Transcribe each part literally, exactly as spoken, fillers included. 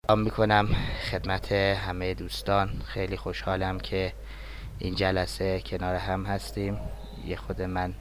سلام میکنم خدمت همه دوستان. خیلی خوشحالم که این جلسه کنار هم هستیم. یه خود من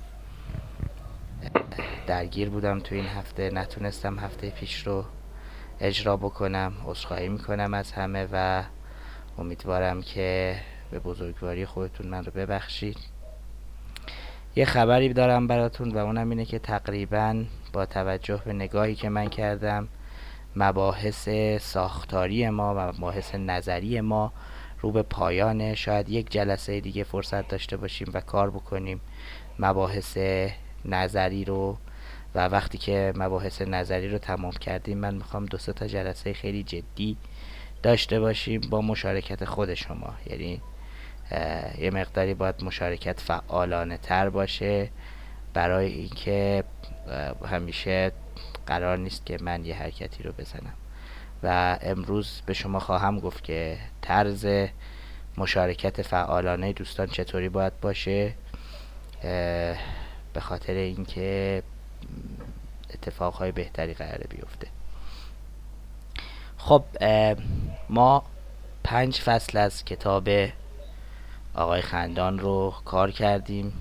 درگیر بودم تو این هفته، نتونستم هفته پیش رو اجرا بکنم. عذرخواهی میکنم از همه و امیدوارم که به بزرگواری خودتون من رو ببخشید. یه خبری دارم براتون و اونم اینه که تقریبا با توجه به نگاهی که من کردم مباحث ساختاری ما و مباحث نظری ما رو به پایانه. شاید یک جلسه دیگه فرصت داشته باشیم و کار بکنیم مباحث نظری رو، و وقتی که مباحث نظری رو تمام کردیم من میخوام دو سه تا جلسه خیلی جدی داشته باشیم با مشارکت خود شما. یعنی یه مقداری باید مشارکت فعالانه تر باشه، برای اینکه همیشه قرار نیست که من یه حرکتی رو بزنم. و امروز به شما خواهم گفت که طرز مشارکت فعالانه دوستان چطوری باید باشه، به خاطر اینکه اتفاقهای بهتری قراره بیفته. خب ما پنج فصل از کتاب آقای خندان رو کار کردیم.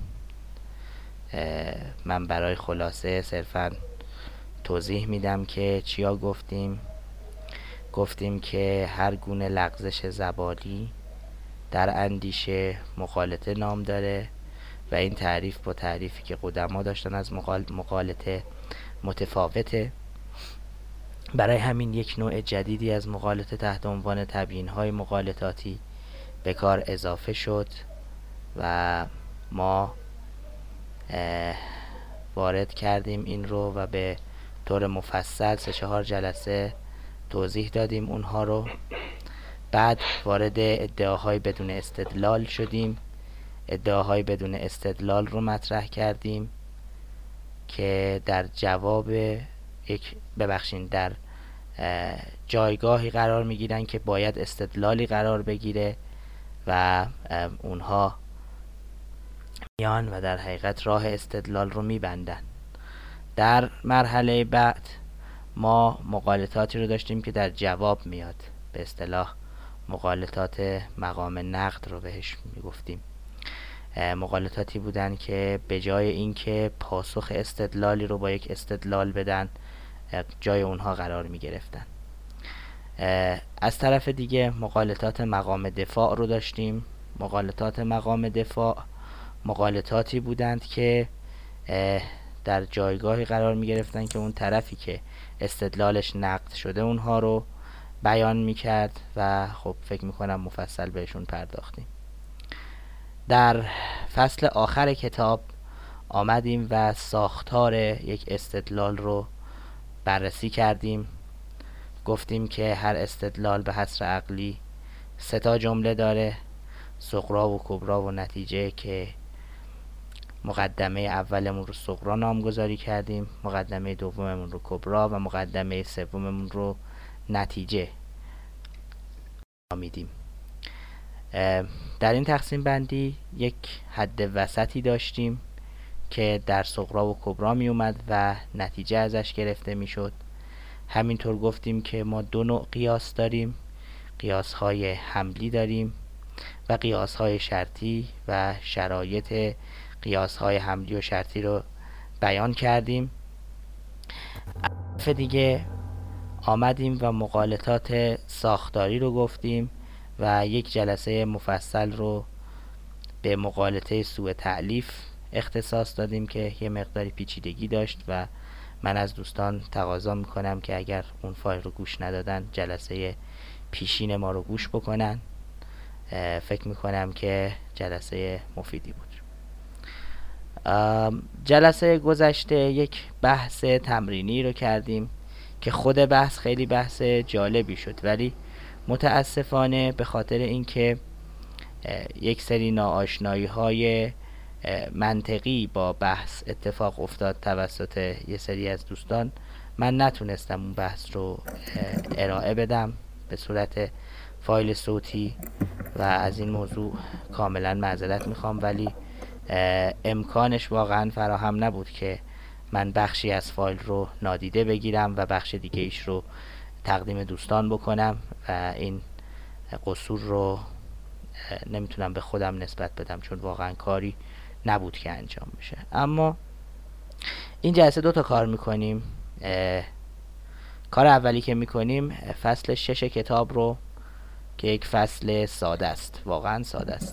من برای خلاصه صرفاً توضیح میدم که چیا گفتیم. گفتیم که هر گونه لغزش زبانی در اندیشه مغالطه نام داره و این تعریف با تعریفی که قدما داشتن از مغالطه متفاوته. برای همین یک نوع جدیدی از مغالطه تحت عنوان تبیین‌های مغالطاتی به کار اضافه شد و ما وارد کردیم این رو و به طور مفصل سه چهار جلسه توضیح دادیم اونها رو. بعد وارد ادعاهای بدون استدلال شدیم. ادعاهای بدون استدلال رو مطرح کردیم که در جواب یک ببخشین در جایگاهی قرار میگیرن که باید استدلالی قرار بگیره و اونها میان و در حقیقت راه استدلال رو میبندن. در مرحله بعد ما مغالطاتی رو داشتیم که در جواب میاد، به اصطلاح مغالطات مقام نقد رو بهش میگفتیم. مغالطاتی بودن که به جای اینکه پاسخ استدلالی رو با یک استدلال بدن، جای اونها قرار میگرفتن. از طرف دیگه مغالطات مقام دفاع رو داشتیم. مغالطات مقام دفاع مغالطاتی بودند که در جایگاهی قرار می گرفتن که اون طرفی که استدلالش نقد شده اونها رو بیان می کرد و خب فکر می کنم مفصل بهشون پرداختیم. در فصل آخر کتاب آمدیم و ساختار یک استدلال رو بررسی کردیم. گفتیم که هر استدلال به حصر عقلی سه تا جمله داره: صغرا و کبرا و نتیجه، که مقدمه اولمون رو صغرا نامگذاری کردیم، مقدمه دوممون رو کبرا و مقدمه سوممون رو نتیجه نامیدیم. در این تقسیم بندی یک حد وسطی داشتیم که در صغرا و کبرا می اومد و نتیجه ازش گرفته می شد. همینطور گفتیم که ما دو نوع قیاس داریم: قیاس های حملی داریم و قیاس های شرطی، و شرایط قیاس های حملی و شرطی رو بیان کردیم. دیگه آمدیم و مغالطات ساختاری رو گفتیم و یک جلسه مفصل رو به مغالطه سوء تألیف اختصاص دادیم که یه مقداری پیچیدگی داشت و من از دوستان تقاضا میکنم که اگر اون فایل رو گوش ندادن جلسه پیشین ما رو گوش بکنن. فکر میکنم که جلسه مفیدی بود. جلسه گذشته یک بحث تمرینی رو کردیم که خود بحث خیلی بحث جالبی شد، ولی متاسفانه به خاطر اینکه یک سری ناآشنایی های منطقی با بحث اتفاق افتاد توسط یه سری از دوستان، من نتونستم اون بحث رو ارائه بدم به صورت فایل صوتی و از این موضوع کاملا معذرت میخوام، ولی امکانش واقعا فراهم نبود که من بخشی از فایل رو نادیده بگیرم و بخش دیگه ایش رو تقدیم دوستان بکنم و این قصور رو نمیتونم به خودم نسبت بدم، چون واقعا کاری نبود که انجام بشه. اما این جلسه دو تا کار میکنیم. کار اولی که میکنیم فصل شش کتاب رو که یک فصل ساده است، واقعا ساده است.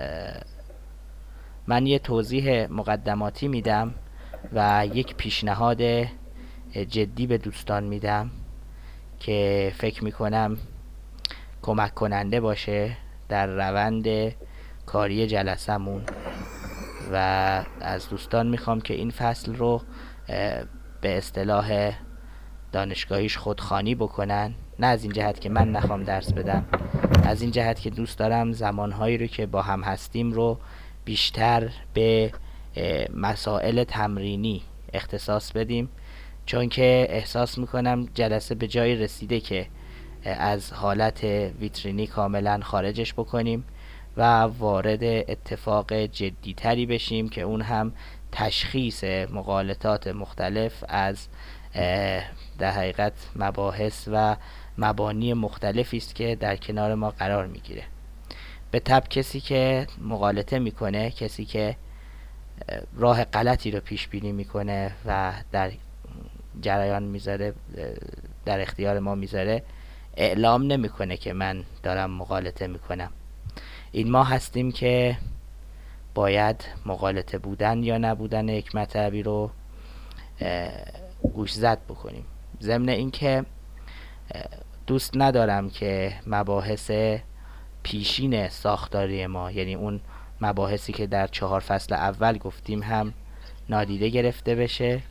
من یه توضیح مقدماتی میدم و یک پیشنهاد جدی به دوستان میدم که فکر میکنم کمک کننده باشه در روند کاری جلسمون، و از دوستان میخوام که این فصل رو به اصطلاح دانشگاهیش خودخوانی بکنن. نه از این جهت که من نخوام درس بدم، از این جهت که دوست دارم زمانهایی رو که با هم هستیم رو بیشتر به مسائل تمرینی اختصاص بدیم، چون که احساس میکنم جلسه به جای رسیده که از حالت ویترینی کاملا خارجش بکنیم و وارد اتفاق جدیتری بشیم که اون هم تشخیص مغالطات مختلف از در حقیقت مباحث و مبانی مختلفی است که در کنار ما قرار میگیره. به طب کسی که مغالطه میکنه، کسی که راه غلطی رو پیش بینی میکنه و در جریان میذاره، در اختیار ما میذاره، اعلام نمیکنه که من دارم مغالطه میکنم. این ما هستیم که باید مغالطه بودن یا نبودن یک مطلبی رو گوش زد بکنیم. ضمن این که دوست ندارم که مباحث پیشین ساختاری ما، یعنی اون مباحثی که در چهار فصل اول گفتیم، هم نادیده گرفته بشه.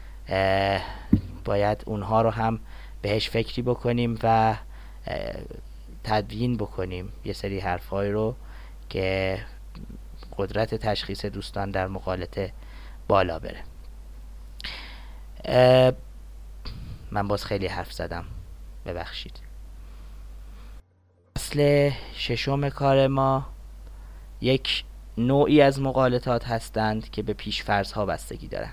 باید اونها رو هم بهش فکری بکنیم و تدوین بکنیم، یه سری حرفای رو که قدرت تشخیص دوستان در مغالطه بالا بره. من باز خیلی حرف زدم، ببخشید. اصل ششم کار ما یک نوعی از مغالطات هستند که به پیش‌فرض ها بستگی دارن.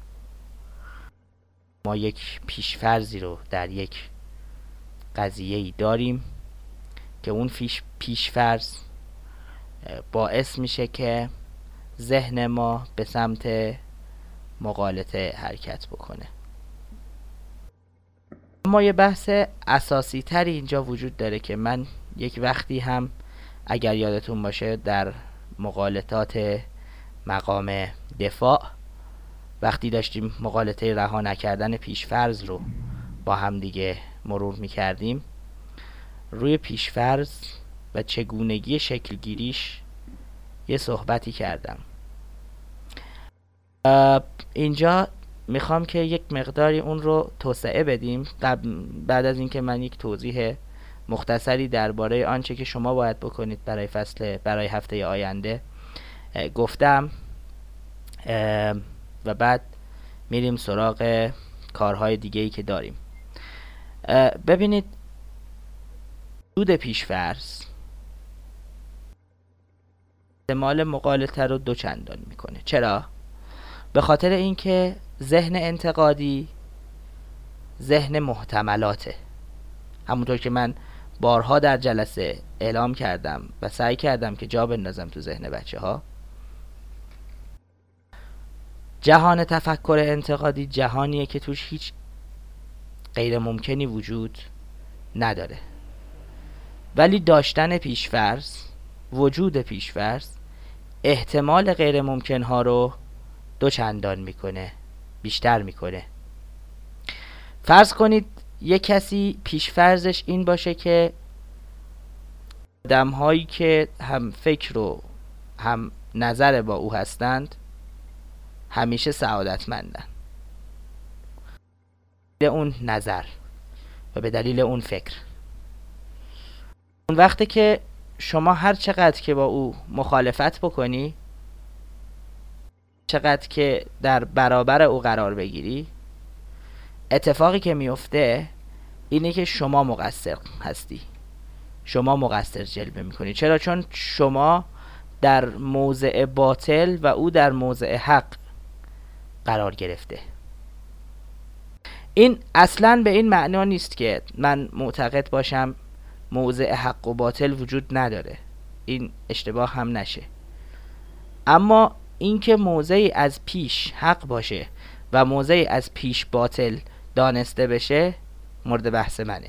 ما یک پیش‌فرضی رو در یک قضیه‌ای داریم که اون پیش‌فرض باعث میشه که ذهن ما به سمت مغالطه حرکت بکنه. اما یه بحث اساسی تری اینجا وجود داره که من یک وقتی هم، اگر یادتون باشه، در مغالطات مقام دفاع وقتی داشتیم مغالطه رها نکردن پیش‌فرض رو با هم دیگه مرور میکردیم، روی پیش‌فرض و چگونگی شکلگیریش یه صحبتی کردم. اینجا میخوام که یک مقداری اون رو توسعه بدیم. بعد از اینکه من یک توضیح مختصری درباره آنچه که شما باید بکنید برای فصل برای هفته آینده گفتم، و بعد میریم سراغ کارهای دیگه‌ای که داریم. ببینید، حدود پیش‌فرض احتمال مغالطه رو دو چندان میکنه. چرا؟ به خاطر اینکه ذهن انتقادی ذهن محتملاته. همونطور که من بارها در جلسه اعلام کردم و سعی کردم که جا بندازم تو ذهن بچه ها، جهان تفکر انتقادی جهانیه که توش هیچ غیر ممکنی وجود نداره، ولی داشتن پیش‌فرض، وجود پیش‌فرض، احتمال غیر ممکن ها رو دو چندان میکنه، بیشتر میکنه. فرض کنید یک کسی پیش‌فرضش این باشه که آدم هایی که هم فکر و هم نظر با او هستند همیشه سعادتمندن، به اون نظر و به دلیل اون فکر. اون وقتی که شما هر چقدر که با او مخالفت بکنی، چقدر که در برابر او قرار بگیری، اتفاقی که میفته اینه که شما مقصر هستی، شما مقصر جلوه میکنی. چرا؟ چون شما در موضع باطل و او در موضع حق قرار گرفته. این اصلا به این معنا نیست که من معتقد باشم موضع حق و باطل وجود نداره، این اشتباه هم نشه. اما اینکه موضعی از پیش حق باشه و موضعی از پیش باطل دانسته بشه مورد بحث منه.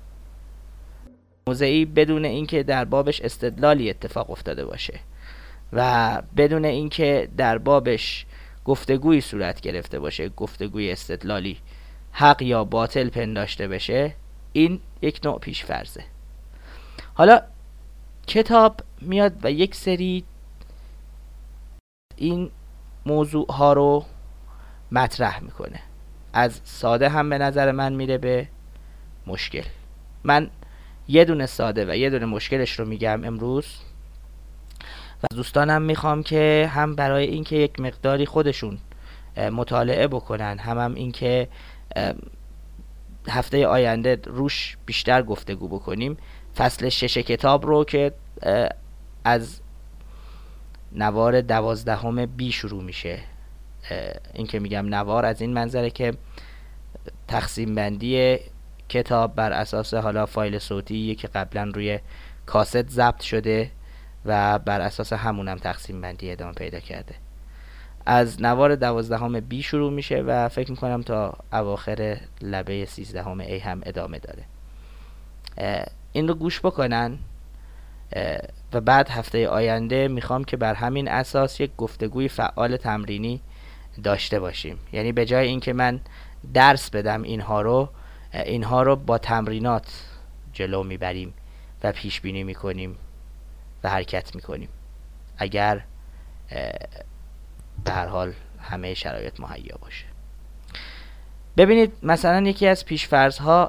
موضعی بدون اینکه در بابش استدلالی اتفاق افتاده باشه و بدون اینکه در بابش گفتگویی صورت گرفته باشه، گفتگوی استدلالی حق یا باطل پنداشته بشه، این یک نوع پیش فرضه. حالا کتاب میاد و یک سری این موضوع ها رو مطرح میکنه، از ساده هم به نظر من میره به مشکل. من یه دونه ساده و یه دونه مشکلش رو میگم امروز و دوستانم میخوام که هم برای اینکه یک مقداری خودشون مطالعه بکنن، هم هم اینکه هفته آینده روش بیشتر گفتگو بکنیم، فصل شش کتاب رو که از نوار دوازدهم بی شروع میشه. این که میگم نوار از این منظره که تقسیم بندی کتاب بر اساس حالا فایل صوتی که قبلا روی کاست ضبط شده و بر اساس همونم تقسیم بندی ادامه پیدا کرده. از نوار دوازدهم بی شروع میشه و فکر میکنم تا اواخر لبه سیزدهم ای هم ادامه داره. این رو گوش بکنن و بعد هفته آینده میخوام که بر همین اساس یک گفتگوی فعال تمرینی داشته باشیم. یعنی به جای اینکه من درس بدم اینها رو اینها رو با تمرینات جلو میبریم و پیش بینی میکنیم و حرکت میکنیم، اگر به هر حال همه شرایط مهیا باشه. ببینید مثلا یکی از پیش‌فرض ها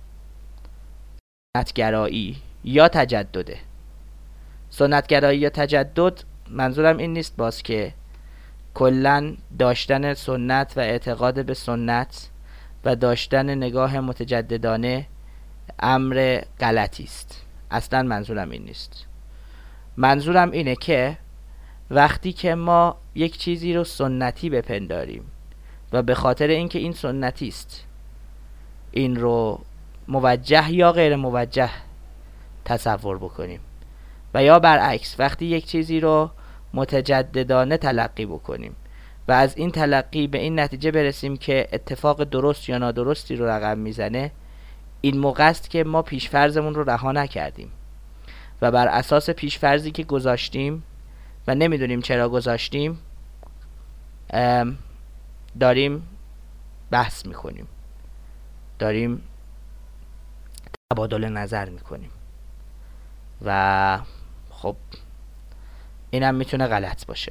سنتگرایی یا تجدده. سنتگرایی یا تجدد منظورم این نیست باز که کلن داشتن سنت و اعتقاد به سنت و داشتن نگاه متجددانه امر غلطی است. اصلا منظورم این نیست. منظورم اینه که وقتی که ما یک چیزی رو سنتی بپنداریم و به خاطر اینکه این سنتی است این رو موجه یا غیر موجه تصور بکنیم، و یا برعکس وقتی یک چیزی رو متجددانه تلقی بکنیم و از این تلقی به این نتیجه برسیم که اتفاق درست یا نادرستی رو رقم میزنه، این موقع است که ما پیشفرضمون رو رها نکردیم و بر اساس پیشفرضی که گذاشتیم و نمیدونیم چرا گذاشتیم داریم بحث میکنیم، داریم تبادل نظر میکنیم و خب اینم میتونه غلط باشه.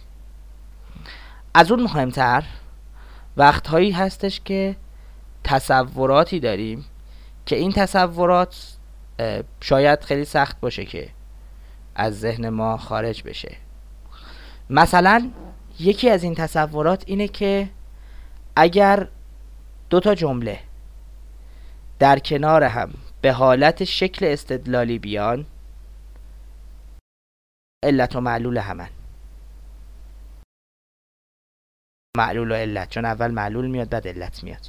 از اون مهمتر وقتهایی هستش که تصوراتی داریم که این تصورات شاید خیلی سخت باشه که از ذهن ما خارج بشه. مثلا یکی از این تصورات اینه که اگر دو تا جمله در کنار هم به حالت شکل استدلالی بیان، علت و معلول همن. معلول و علت، چون اول معلول میاد بعد علت میاد.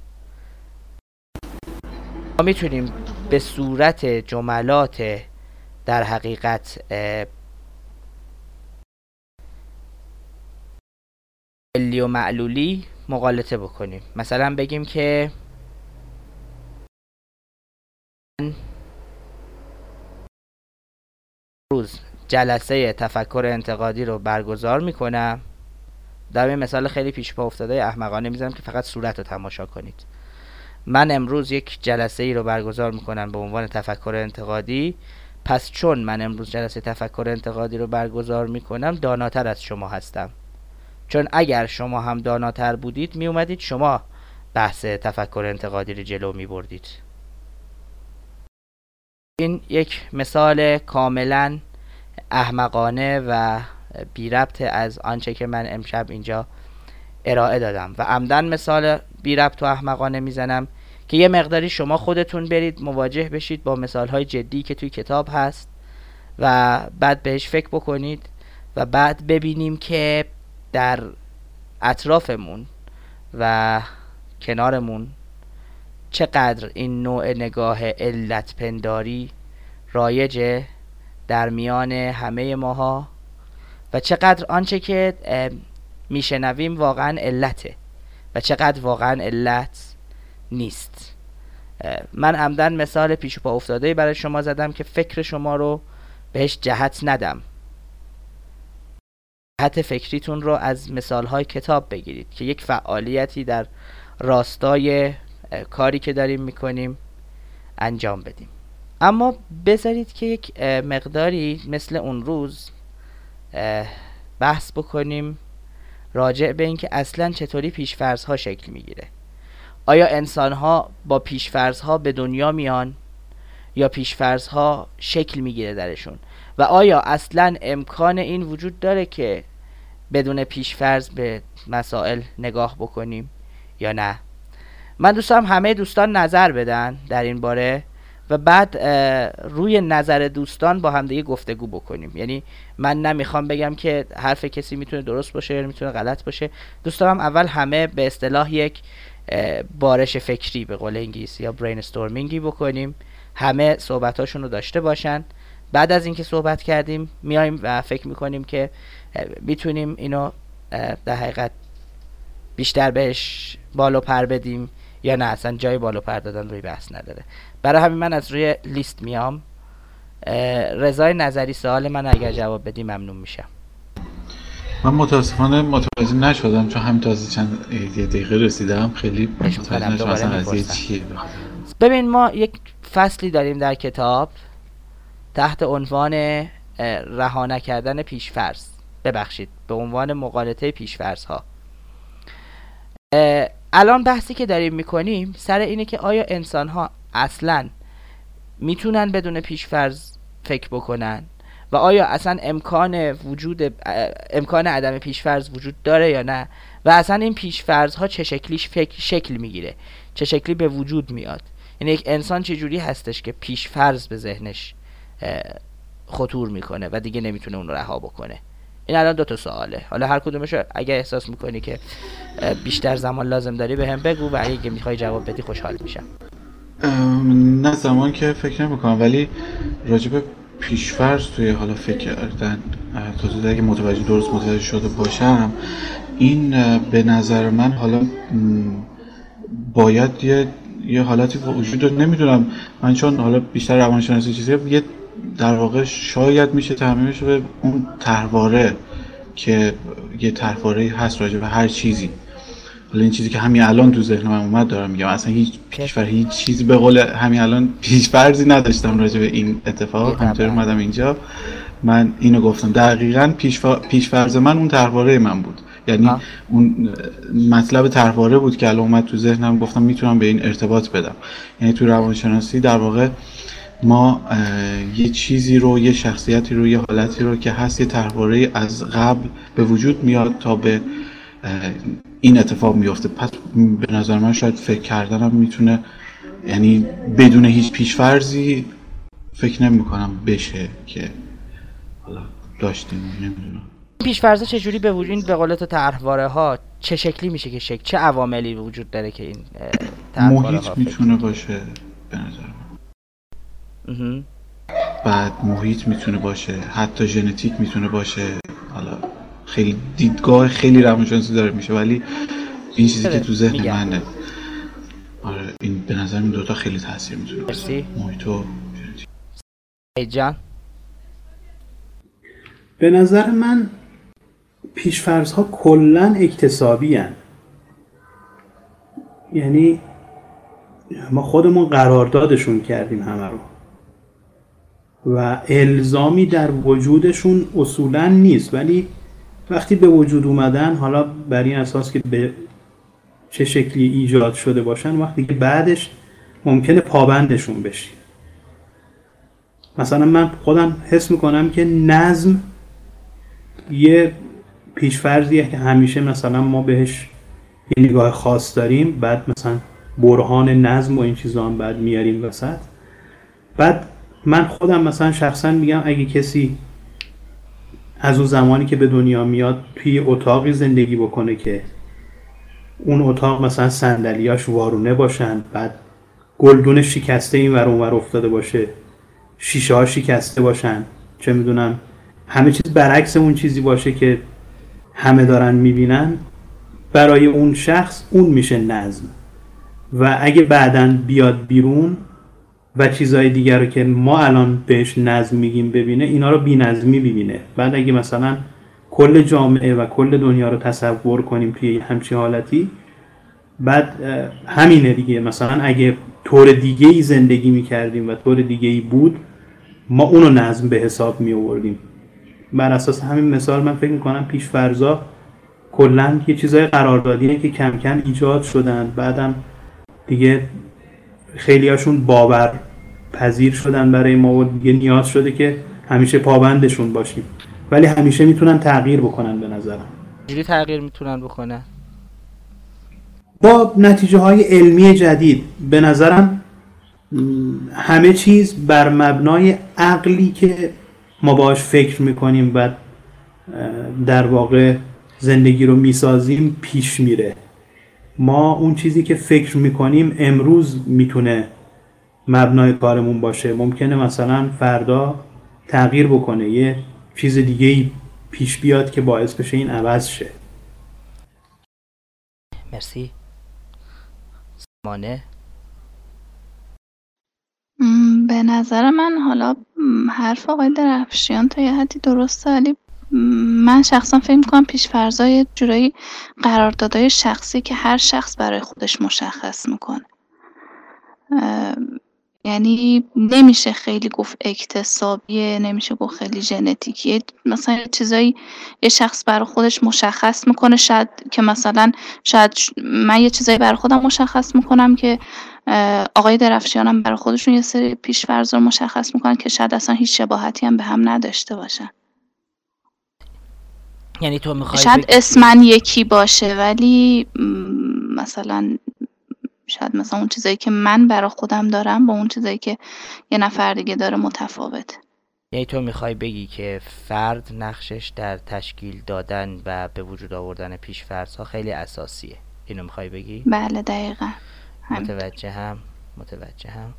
ما میتونیم به صورت جملات در حقیقت علی و معلولی مغالطه بکنیم. مثلا بگیم که روز جلسه تفکر انتقادی رو برگزار میکنم. در این مثال خیلی پیش پا افتاده احمقانه میذارم که فقط صورت رو تماشا کنید. من امروز یک جلسه ای رو برگزار میکنم به عنوان تفکر انتقادی، پس چون من امروز جلسه تفکر انتقادی رو برگزار میکنم داناتر از شما هستم، چون اگر شما هم داناتر بودید می اومدید شما بحث تفکر انتقادی رو جلو می بردید. این یک مثال کاملا احمقانه و بی ربط از آنچه که من امشب اینجا ارائه دادم و عمدن مثال بی ربط و احمقانه میزنم که یه مقداری شما خودتون برید مواجه بشید با مثالهای جدی که توی کتاب هست و بعد بهش فکر بکنید و بعد ببینیم که در اطرافمون و کنارمون چقدر این نوع نگاه علت پنداری رایجه در میان همه ماها و چقدر آنچه که میشنویم واقعا علته و چقدر واقعا علت نیست. من عمدن مثال پیش پا افتاده برای شما زدم که فکر شما رو بهش جهت ندم. جهت فکریتون رو از مثالهای کتاب بگیرید که یک فعالیتی در راستای کاری که داریم میکنیم انجام بدیم. اما بذارید که یک مقداری مثل اون روز بحث بکنیم راجع به این که اصلا چطوری پیش‌فرض‌ها شکل میگیره. آیا انسان‌ها با پیش‌فرض‌ها به دنیا میان یا پیش‌فرض‌ها شکل میگیره درشون؟ و آیا اصلا امکان این وجود داره که بدون پیش‌فرض به مسائل نگاه بکنیم یا نه؟ من دوستم همه دوستان نظر بدن در این باره و بعد روی نظر دوستان با هم دیگه گفتگو بکنیم. یعنی من نمیخوام بگم که حرف کسی میتونه درست باشه یا میتونه غلط باشه. دوست دارم اول همه به اصطلاح یک بارش فکری به قول انگلیسی یا برین استورمینگی بکنیم، همه صحبتاشون رو داشته باشن. بعد از اینکه صحبت کردیم میایم و فکر میکنیم که میتونیم اینو در حقیقت بیشتر بهش بالو پر بدیم یا نه اصلا جای بالو پر دادن روی بحث نداره. برای همین من از روی لیست میام. رضای نظری سوال من اگر جواب بدی ممنون میشم. من متاسفانه متوجه نشدم چون همین تازه چند یه دقیقه رسیدم، خیلی متوجه نشدم اصلا قضیه چیه. ببین ما یک فصلی داریم در کتاب تحت عنوان رها نکردن پیش‌فرض، ببخشید به عنوان مغالطه پیش‌فرض ها. الان بحثی که داریم میکنیم سر اینه که آیا انسان ها اصلا میتونن بدون پیش‌فرض فکر بکنن و آیا اصلا امکان وجود امکان عدم پیش‌فرض وجود داره یا نه و اصلا این پیش‌فرض ها چه شکلیش فکر شکل میگیره، چه شکلی به وجود میاد. یعنی یک انسان چه جوری هستش که پیش‌فرض به ذهنش خطور میکنه و دیگه نمیتونه اون رو رها بکنه. این الان دو تا سواله. حالا هر کدومشو اگه احساس میکنی که بیشتر زمان لازم داری به هم بگو و اگه میخوای جواب بدی خوشحال میشم. نه زمان که فکر نمیکنم، ولی راجب پیش‌فرض توی حالا فکر کردن تا اگه متوجه درست متوجه شده باشم، این به نظر من حالا باید یه یه حالتی وجود داره. نمیدونم من چون حالا بیشتر روانشناسی چیزی یه در واقع شاید میشه تعمیمش به اون طرحواره که یه طرحواره هست راجع به هر چیزی. حالا این چیزی که همین الان تو ذهن من اومد دارم میگم، اصلا هیچ پیش‌فرض هیچ چیزی به قول همین الان پیش‌فرضی نداشتم راجع به این اتفاق. همینطور اومدم اینجا من اینو گفتم دقیقاً پیش‌فرض من اون طرحواره من بود. یعنی ها. اون مطلب طرحواره بود که الان اومد تو ذهنم، گفتم میتونم به این ارتباط بدم. یعنی تو روانشناسی در واقع ما یه چیزی رو، یه شخصیتی رو، یه حالتی رو که هست یه طرحواره از قبل به وجود میاد تا به این اتفاق میفته. پس به نظر من شاید فکر کردنم میتونه، یعنی بدون هیچ پیش‌فرضی فکر نمی‌کنم بشه که حالا داشتیم. نمیدونم پیش‌فرضا چه جوری به وجود، به قول تو طرحواره ها چه شکلی میشه که شکل چه عواملی وجود داره که این طرحواره ها محیط میتونه باشه به نظر من. بعد محیط میتونه باشه، حتی ژنتیک میتونه باشه. حالا خیلی دیدگاه خیلی روانشناسی داره میشه، ولی این چیزی که تو ذهن منه، آره این به نظر من دوتا خیلی تاثیر میتونه بذاره، محیط و ژنتیک. جان به نظر من پیش‌فرض ها کلاً اکتسابی هن. یعنی ما خودمون قراردادشون کردیم همه رو و الزامی در وجودشون اصولاً نیست، ولی وقتی به وجود اومدن، حالا بر این اساس که به چه شکلی ایجاد شده باشن، وقتی که بعدش ممکنه پابندشون بشی. مثلا من خودم حس میکنم که نظم یه پیش‌فرضیه که همیشه مثلا ما بهش یه نگاه خاص داریم، بعد مثلا برهان نظم و این چیزا هم بعد میاریم وسط. بعد من خودم مثلا شخصا میگم اگه کسی از اون زمانی که به دنیا میاد توی اتاقی زندگی بکنه که اون اتاق مثلا صندلیاش وارونه باشن، بعد گلدون شکسته این ور اون ور افتاده باشه، شیشه ها شکسته باشن، چه میدونم همه چیز برعکس اون چیزی باشه که همه دارن میبینن، برای اون شخص اون میشه نظم. و اگه بعداً بیاد بیرون و چیزهای دیگر رو که ما الان بهش نظم میگیم ببینه، اینا رو بی نظمی ببینه. بعد اگه مثلا کل جامعه و کل دنیا رو تصور کنیم توی همچین حالتی، بعد همینه دیگه. مثلا اگه طور دیگه ای زندگی میکردیم و طور دیگه ای بود، ما اونو نظم به حساب می آوردیم. بر اساس همین مثال من فکر میکنم پیش‌فرض‌ها کلاً یه چیزای قراردادیه که کم کم ایجاد شدن، بعدم دیگه خیلی هاشون باور پذیر شدن برای ما و دیگه نیاز شده که همیشه پابندشون باشیم، ولی همیشه میتونن تغییر بکنن. به نظرم چجوری تغییر میتونن بکنن؟ با نتیجه های علمی جدید. به نظرم همه چیز بر مبنای عقلی که ما باش فکر میکنیم و در واقع زندگی رو میسازیم پیش میره. ما اون چیزی که فکر میکنیم امروز میتونه مبنای کارمون باشه، ممکنه مثلا فردا تغییر بکنه، یه چیز دیگه پیش بیاد که باعث بشه این عوض شه. مرسی. مانه؟ به نظر من حالا حرف آقای درفشیان تا یه حدی درسته، ولی من شخصا فکر می‌کنم پیش‌فرض‌ها یه جورایی قراردادهای شخصی که هر شخص برای خودش مشخص میکنه. یعنی نمیشه خیلی گفت اکتسابیه، نمیشه گفت خیلی ژنتیکیه. مثلا یه چیزایی یه شخص برای خودش مشخص میکنه، شاید که مثلا شاید من یه چیزایی برای خودم مشخص میکنم که آقای درفشیانم برای خودشون یه سری پیش‌فرض رو مشخص میکنن که شاید اصلا هیچ شباهتی هم به هم نداشته باشن. یعنی تو میخوای شاید اسمن یکی باشه ولی مثلا شاید مثلا اون چیزایی که من برای خودم دارم با اون چیزایی که یه نفر دیگه داره متفاوته. یعنی تو میخوای بگی که فرد نقشش در تشکیل دادن و به وجود آوردن پیش‌فرض‌ها خیلی اساسیه، اینو میخوای بگی؟ بله دقیقاً. متوجهم متوجهم.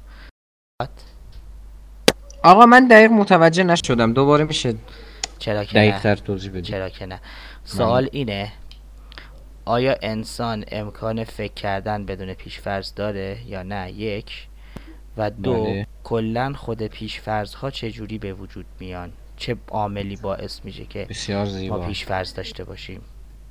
آقا من دقیق متوجه نشدم، دوباره میشه چرا که دقیق نه؟ تر توضیح بدید؟ چرا که نه. سوال اینه آیا انسان امکان فکر کردن بدون پیش‌فرض داره یا نه؟ یک. و دو، بله. کلن خود پیش‌فرض ها چجوری به وجود میان؟ چه عاملی باعث میشه که بسیار زیبا. ما پیش‌فرض داشته باشیم؟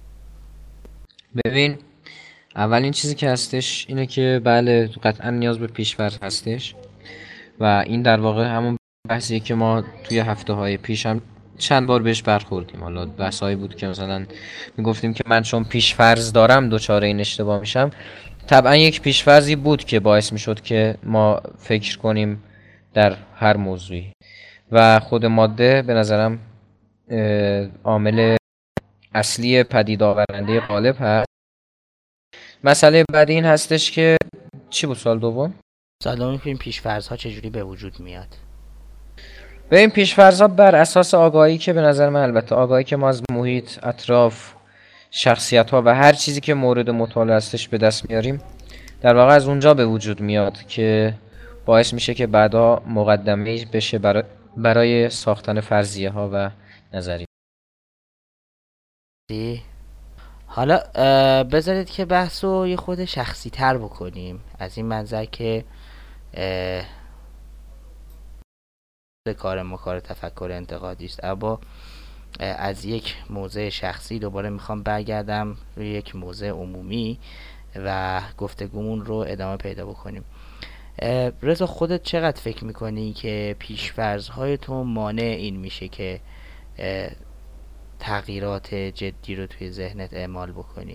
ببین، اولین چیزی که هستش اینه که بله قطعا نیاز به پیش‌فرض هستش و این در واقع همون بحثیه که ما توی هفته های پیش هم چند بار بهش برخوردیم. حالا بحثایی بود که مثلا میگفتیم که من چون پیش‌فرض دارم دوچاره این اشتباه میشم. طبعا یک پیش‌فرضی بود که باعث میشد که ما فکر کنیم در هر موضوعی و خود ماده به نظرم عامل اصلی پدید آورنده غالب هست. مسئله بعدی این هستش که چی بود سال دوم؟ سال دوم می‌کنیم پیش‌فرض ها چجوری به وجود میاد؟ به این پیش‌فرض‌ها بر اساس آگاهی که به نظر من، البته آگاهی که ما از محیط، اطراف، شخصیت‌ها و هر چیزی که مورد مطالعه هستش به دست میاریم، در واقع از اونجا به وجود میاد که باعث میشه که بعدا مقدمه بشه برای برای ساختن فرضیه ها و نظریه. حالا بذارید که بحث رو یه خود شخصی تر بکنیم از این منظر که کار ما کار تفکر انتقادی است، اما از یک موضع شخصی دوباره میخوام برگردم روی یک موضع عمومی و گفتگومون رو ادامه پیدا بکنیم. رضا خودت چقدر فکر میکنی که پیش‌فرض‌های تو مانع این میشه که تغییرات جدی رو توی ذهنت اعمال بکنی؟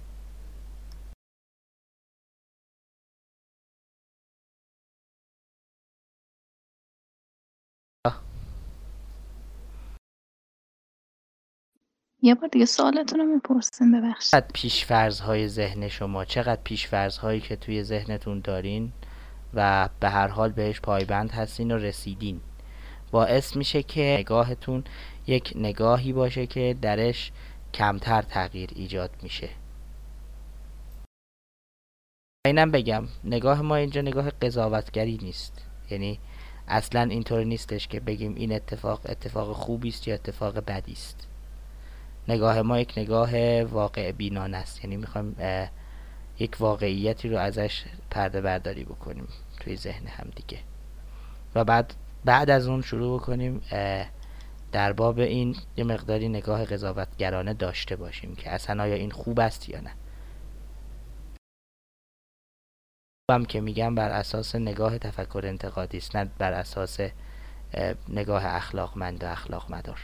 یه بار دیگه سوالتون رو میپرسیم ببخشید. چقدر پیش‌فرض‌های ذهن شما، چقدر پیش‌فرض‌هایی که توی ذهنتون دارین و به هر حال بهش پایبند هستین و رسیدین باعث میشه که نگاهتون یک نگاهی باشه که درش کمتر تغییر ایجاد میشه؟ اینم بگم نگاه ما اینجا نگاه قضاوتگری نیست، یعنی اصلا اینطور نیستش که بگیم این اتفاق اتفاق خوبی است یا اتفاق بدی است. نگاه ما یک نگاه واقع بینانه است، یعنی میخوایم یک واقعیتی رو ازش پرده برداری بکنیم توی ذهن هم دیگه و بعد بعد از اون شروع بکنیم در باب این یه مقداری نگاه قضاوتگرانه داشته باشیم که اصلا آیا این خوب است یا نه. هم که میگم بر اساس نگاه تفکر انتقادی است، نه بر اساس نگاه اخلاقمند و اخلاق مدار.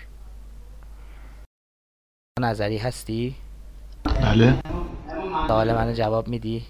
نظری هستی؟ بله. سوال منو جواب میدی؟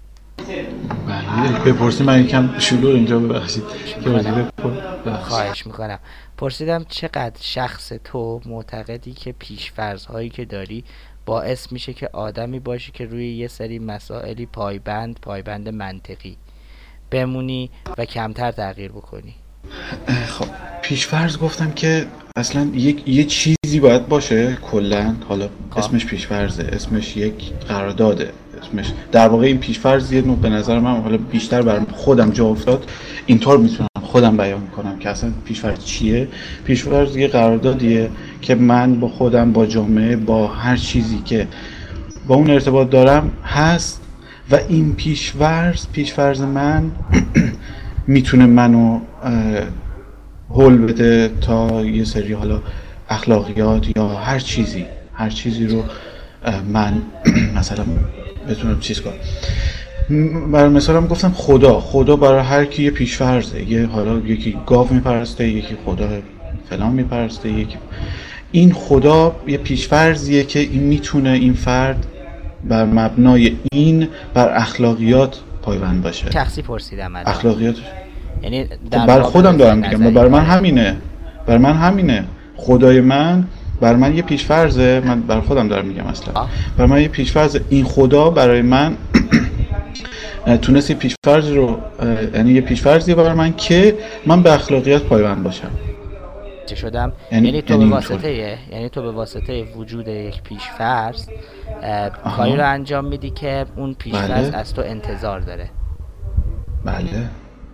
بله بپرسی، من یکم شلوغ اینجا ببخشید که وزیر خواهش میکنم. پرسیدم چقدر شخص تو معتقدی که پیش‌فرض هایی که داری باعث میشه که آدمی باشی که روی یه سری مسائلی پایبند پایبند منطقی بمونی و کمتر تغییر بکنی؟ خب پیش‌فرض گفتم که اصلا یک یه چیزی باید باشه کلا، حالا خب. اسمش پیش‌فرضه، اسمش یک قرارداده، اسمش در واقع این پیش‌فرض یه نوع به نظر من حالا بیشتر بر خودم جا افتاد، اینطور میتونم خودم بیان کنم که اصلا پیش‌فرض چیه. پیش‌فرض یه قراردادیه که من با خودم، با جامعه، با هر چیزی که با اون ارتباط دارم هست و این پیش‌فرض پیش‌فرض من میتونه منو هول بده تا یه سری حالا اخلاقیات یا هر چیزی هر چیزی رو من مثلا بتونم چیز کنم. برای مثالم گفتم خدا خدا برای هر کی یه پیش‌فرضه، یه حالا یکی گاو میپرسته، یکی خدا فلان میپرسته، یکی این خدا یه پیش‌فرضیه که این میتونه این فرد بر مبنای این بر اخلاقیات پایبند باشه. شخصی پرسیدم الان. اخلاقیاتش یعنی بر خودم دارم میگم، بر من همینه بر من همینه خدای من بر من یه پیش‌فرضه، من بر خودم دارم میگم اصلا آه. بر من یه پیش‌فرضه، این خدا برای من تونست یه پیش‌فرض رو، یعنی یه پیش‌فرضیه برای من که من به اخلاقیات پایبند باشم. چه شدم یعنی, یعنی تو به واسطه یعنی تو به واسطه وجود یک پیش‌فرض کاری رو انجام میدی که اون پیش‌فرض بله. از تو انتظار داره. بله.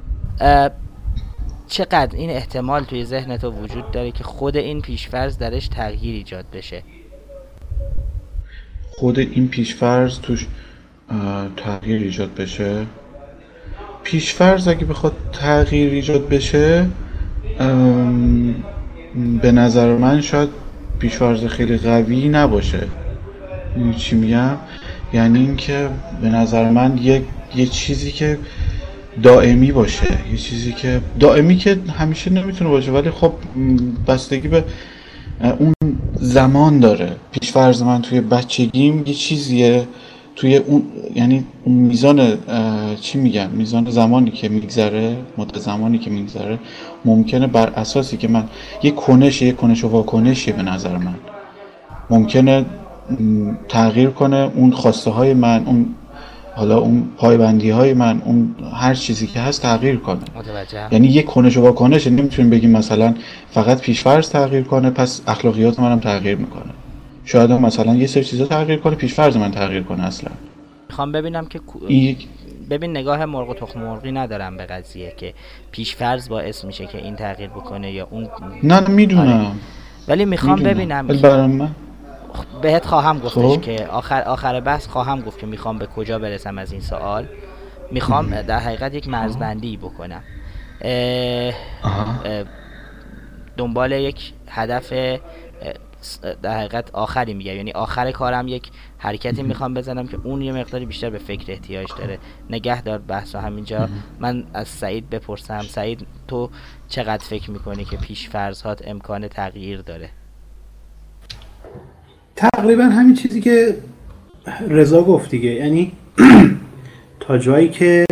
چقدر این احتمال توی ذهن تو وجود داره که خود این پیش‌فرض درش تغییر ایجاد بشه؟ خود این پیش‌فرض توش تغییر ایجاد بشه؟ پیش‌فرض اگه بخواد تغییر ایجاد بشه به نظر من شاید پیش‌فرض خیلی قوی نباشه. این چی میگم؟ یعنی اینکه به نظر من یک یه چیزی که دائمی باشه، یه چیزی که دائمی که همیشه نمیتونه باشه ولی خب بستگی به اون زمان داره. پیش‌فرض من توی بچگیم یه چیزیه، توی اون یعنی اون میزان چی میگم میزان زمانی که میگذره، مدت زمانی که میگذره ممکنه بر اساسی که من یه کنش یه کنش و واکنشیه به نظر من ممکنه تغییر کنه اون خواسته های من، اون حالا اون پایبندی های من، اون هر چیزی که هست تغییر کنه. متوجه. یعنی یک کنش و واکنش، نمیتونیم بگیم مثلا فقط پیش‌فرض تغییر کنه پس اخلاقیات منم تغییر میکنه. شاید مثلا یه سری چیزا تغییر کنه پیش‌فرض من تغییر کنه اصلا. میخوام ببینم که یک... ببین نگاه مرغ و تخم مرغی ندارم به قضیه که پیش‌فرض باعث میشه که این تغییر بکنه یا اون. نه میدونم آره. ولی میخوام میدونم. ببینم ولی برای من بهت خواهم گفتش که آخر آخر بحث خواهم گفت که میخوام به کجا برسم از این سوال. میخوام در حقیقت یک مرزبندی بکنم اه اه دنبال یک هدف در حقیقت آخری میگم، یعنی آخر کارم یک حرکتی میخوام بزنم که اون یه مقداری بیشتر به فکر احتیاج داره. نگه دار بحث همینجا. من از سعید بپرسم، سعید تو چقدر فکر میکنی که پیش فرض‌هات امکان تغییر داره؟ تقریبا همین چیزی که رضا گفت دیگه، یعنی تا جایی که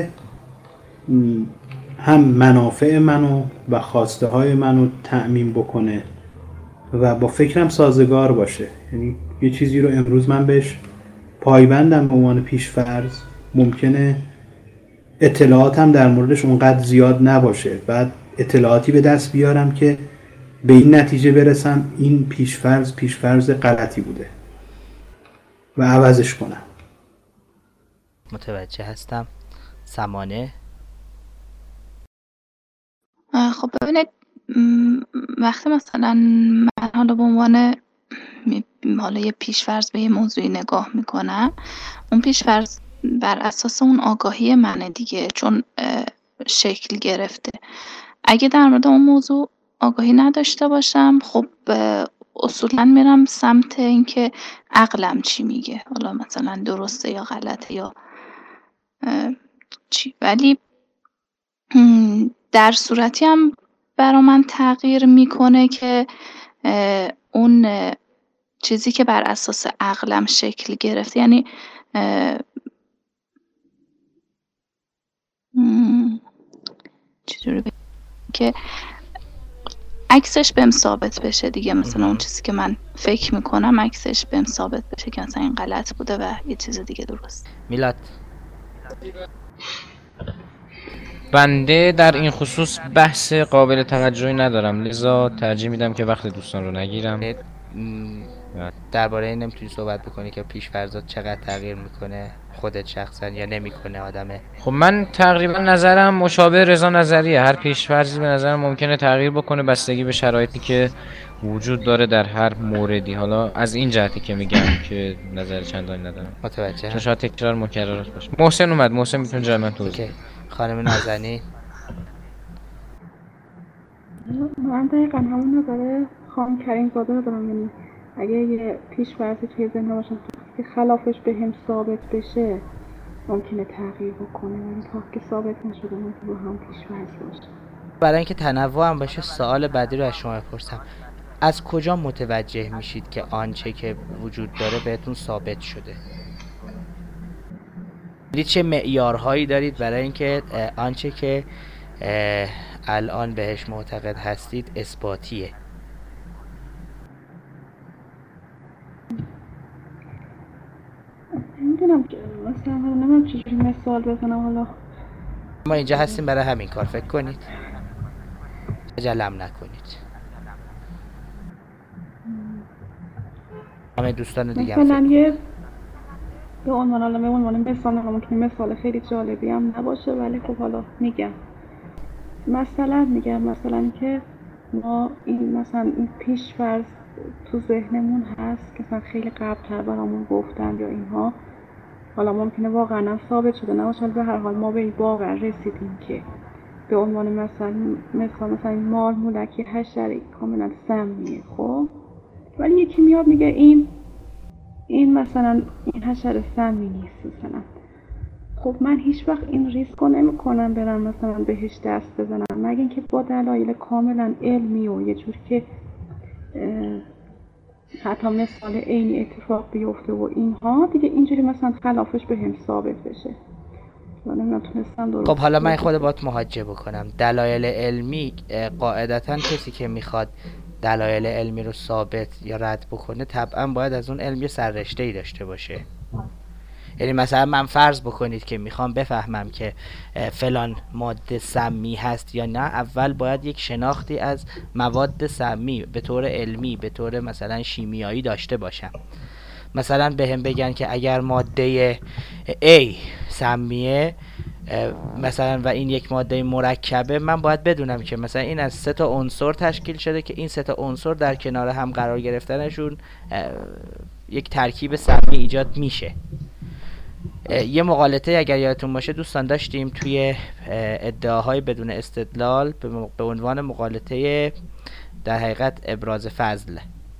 هم منافع منو و خواسته های منو تأمین بکنه و با فکرم سازگار باشه. یعنی یه چیزی رو امروز من بهش پایبندم به عنوان پیش‌فرض، ممکنه اطلاعاتم در موردش اونقدر زیاد نباشه، بعد اطلاعاتی به دست بیارم که به این نتیجه برسم این پیش‌فرض پیش‌فرض غلطی بوده و عوضش کنم. متوجه هستم. سمانه. آه، خب ببینید، م، وقتی مثلا من حالا به عنوان می- حالا یه پیش‌فرض به یه موضوعی نگاه میکنم، اون پیش‌فرض بر اساس اون آگاهی منه دیگه، چون اه، شکل گرفته. اگه در مورد اون موضوع آگاهی نداشته باشم، خب اه، اصولا میرم سمت اینکه عقلم چی میگه، حالا مثلا درسته یا غلطه یا اه، چی. ولی م، در صورتی هم برا من تغییر میکنه که اه، اون اه، چیزی که بر اساس عقلم شکل گرفته، یعنی اه، م، چجوری بگم که عکسش بهم ثابت بشه دیگه، مثلا اون مهم. چیزی که من فکر میکنم عکسش بهم ثابت بشه که مثلا این غلط بوده و یه چیز دیگه درست. میلاد. بنده در این خصوص بحث قابل توجهی ندارم، لذا ترجیح میدم که وقت دوستان رو نگیرم. م، و درباره این نمیتونی صحبت بکنی که پیش فرضات چقدر تغییر میکنه خودت شخصا یا نمیکنه آدمه؟ خب من تقریبا نظرم مشابه رضا نظریه. هر پیش‌فرضی به نظرم ممکنه تغییر بکنه بستگی به شرایطی که وجود داره در هر موردی. حالا از این جهتی که میگم که نظر چندانی ندارم، متوجه چون هم. شاید تکرار مکررات باشه. محسن اومد، محسن میتونه جای من توضیح اوکی. بده. خانم نازنین. من دقیقا همون نظر خانم کریم زاده رو دارم. یعنی اگه یه پیش فرضی توی ذهن باشم که خلافش به هم ثابت بشه ممکنه تغییر بکنه، ولی تا که ثابت نشده ممکنه با هم پیش فرض باشه. برای اینکه تنوع هم باشه، سوال بعدی رو از شما بپرسم. از کجا متوجه میشید که آنچه که وجود داره بهتون ثابت شده؟ یعنی چه معیارهایی دارید برای اینکه اه، آنچه که اه، الان بهش معتقد هستید اثباتیه؟ نمیدونم که- مثلا نمیدونم چجوری مثال بزنم. حالا ما اینجا هستیم برای همین کار، فکر کنید، عجلم نکنید. همه دوستان دیگه هم مثلا فکر یه به عنوان حالا به عنوان مثال نگم، ممکنه مثال خیلی جالبی هم نباشه ولی خب حالا میگم. مثلا میگم مثلا که ما این مثلا این پیش فرض تو ذهنمون هست که مثلا خیلی قبل‌تر برامون گفتن یا اینها، حالا ممکنه واقعا هم ثابت شده نباشه، ولی به هر حال ما به این باور رسیدیم که به عنوان مثلا مثلا مثلا این مار مولک یه حشره کاملا سمیه. خب ولی یکی میاد میگه این این مثلا این حشره سمی نیست مثلا. خب من هیچ وقت این ریسک رو نمی کنم برم مثلا بهش دست بزنم، مگه اینکه با دلایل کاملا علمی و یه جور که حتی مثال عینی اتفاق بیفته و اینها دیگه، اینجوری مثلا خلافش به هم ثابت بشه. من نتونستم درست. خب حالا من خود باید محاجه بکنم. دلایل علمی اه، قاعدتاً کسی که میخواد دلایل علمی رو ثابت یا رد بکنه طبعا باید از اون علم یه سررشته‌ای داشته باشه. یعنی مثلا من فرض بکنید که میخوام بفهمم که اه، فلان ماده سمی هست یا نه، اول باید یک شناختی از مواد سمی به طور علمی، به طور مثلا شیمیایی داشته باشم. مثلا به هم بگن که اگر ماده A سمیه اه، مثلا و این یک ماده مرکبه، من باید بدونم که مثلا این از سه تا عنصر تشکیل شده که این سه تا عنصر در کنار هم قرار گرفتنشون اه، یک ترکیب سمی ایجاد میشه. اه، یه مقالطه اگر یادتون باشه دوستان داشتیم توی اه، ادعاهای بدون استدلال به م- به عنوان مقالطه در حقیقت ابراز فضل.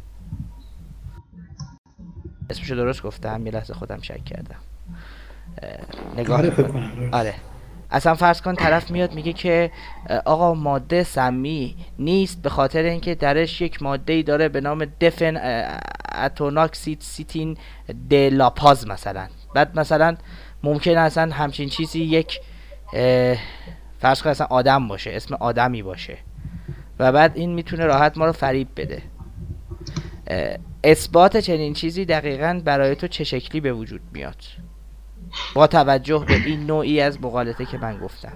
اسمشو درست گفتم؟ یه لحظه خودم شک کردم. اه، نگاه آره فکر میکن. کنم درست. آره. اصلا فرض کن طرف میاد میگه که اه، آقا ماده سمی نیست به خاطر اینکه درش یک ماده ای داره به نام دفن اه، اتوناکسید سیتین دلاپاز مثلا. بعد مثلا ممکنه اصلا همچین چیزی یک اه، فرض کن اصلا آدم باشه، اسم آدمی باشه، و بعد این میتونه راحت ما رو فریب بده. اه، اثبات چنین چیزی دقیقاً برای تو چه شکلی به وجود میاد با توجه به این نوعی از مقالطه که من گفتم؟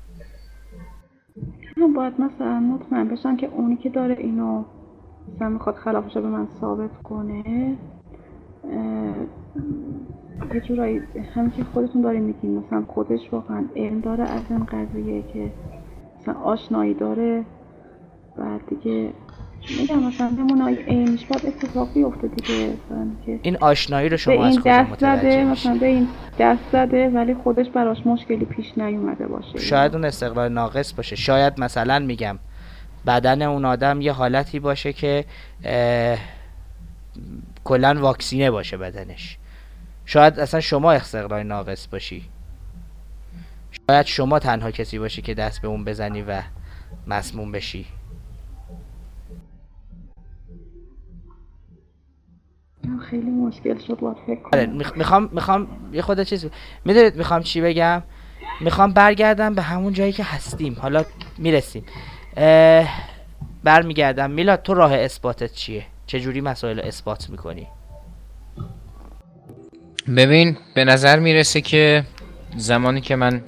من باید مثلا مطمئن بشم که اونی که داره اینو مثلا میخواد خلافش رو به من ثابت کنه یه جورایی هم که خودتون دارین میگین مثلا خودش واقعا علم داره از این قضیه که مثلا آشنایی داره، بعد دیگه میگم مثلا همون عینش باید اتفاق بیفته دیگه، مثلا که این آشنایی رو به شما از این کجا دست متوجه زده، میشی؟ مثلا به این دست زده ولی خودش براش مشکلی پیش نیومده باشه. شاید اون استقلال ناقص باشه، شاید مثلا میگم بدن اون آدم یه حالتی باشه که کلا واکسینه باشه بدنش، شاید اصلا شما استقلال ناقص باشی، شاید شما تنها کسی باشی که دست به اون بزنی و مسموم بشی. خیلی مشکل شد باید فکر آره کنم. میخ- میخوام میخوام یه خود چیز میدونید میخوام چی بگم، میخوام برگردم به همون جایی که هستیم، حالا میرسیم. برمیگردم. میلاد تو راه اثباتت چیه؟ چجوری مسائل رو اثبات میکنی؟ ببین به نظر میرسه که زمانی که من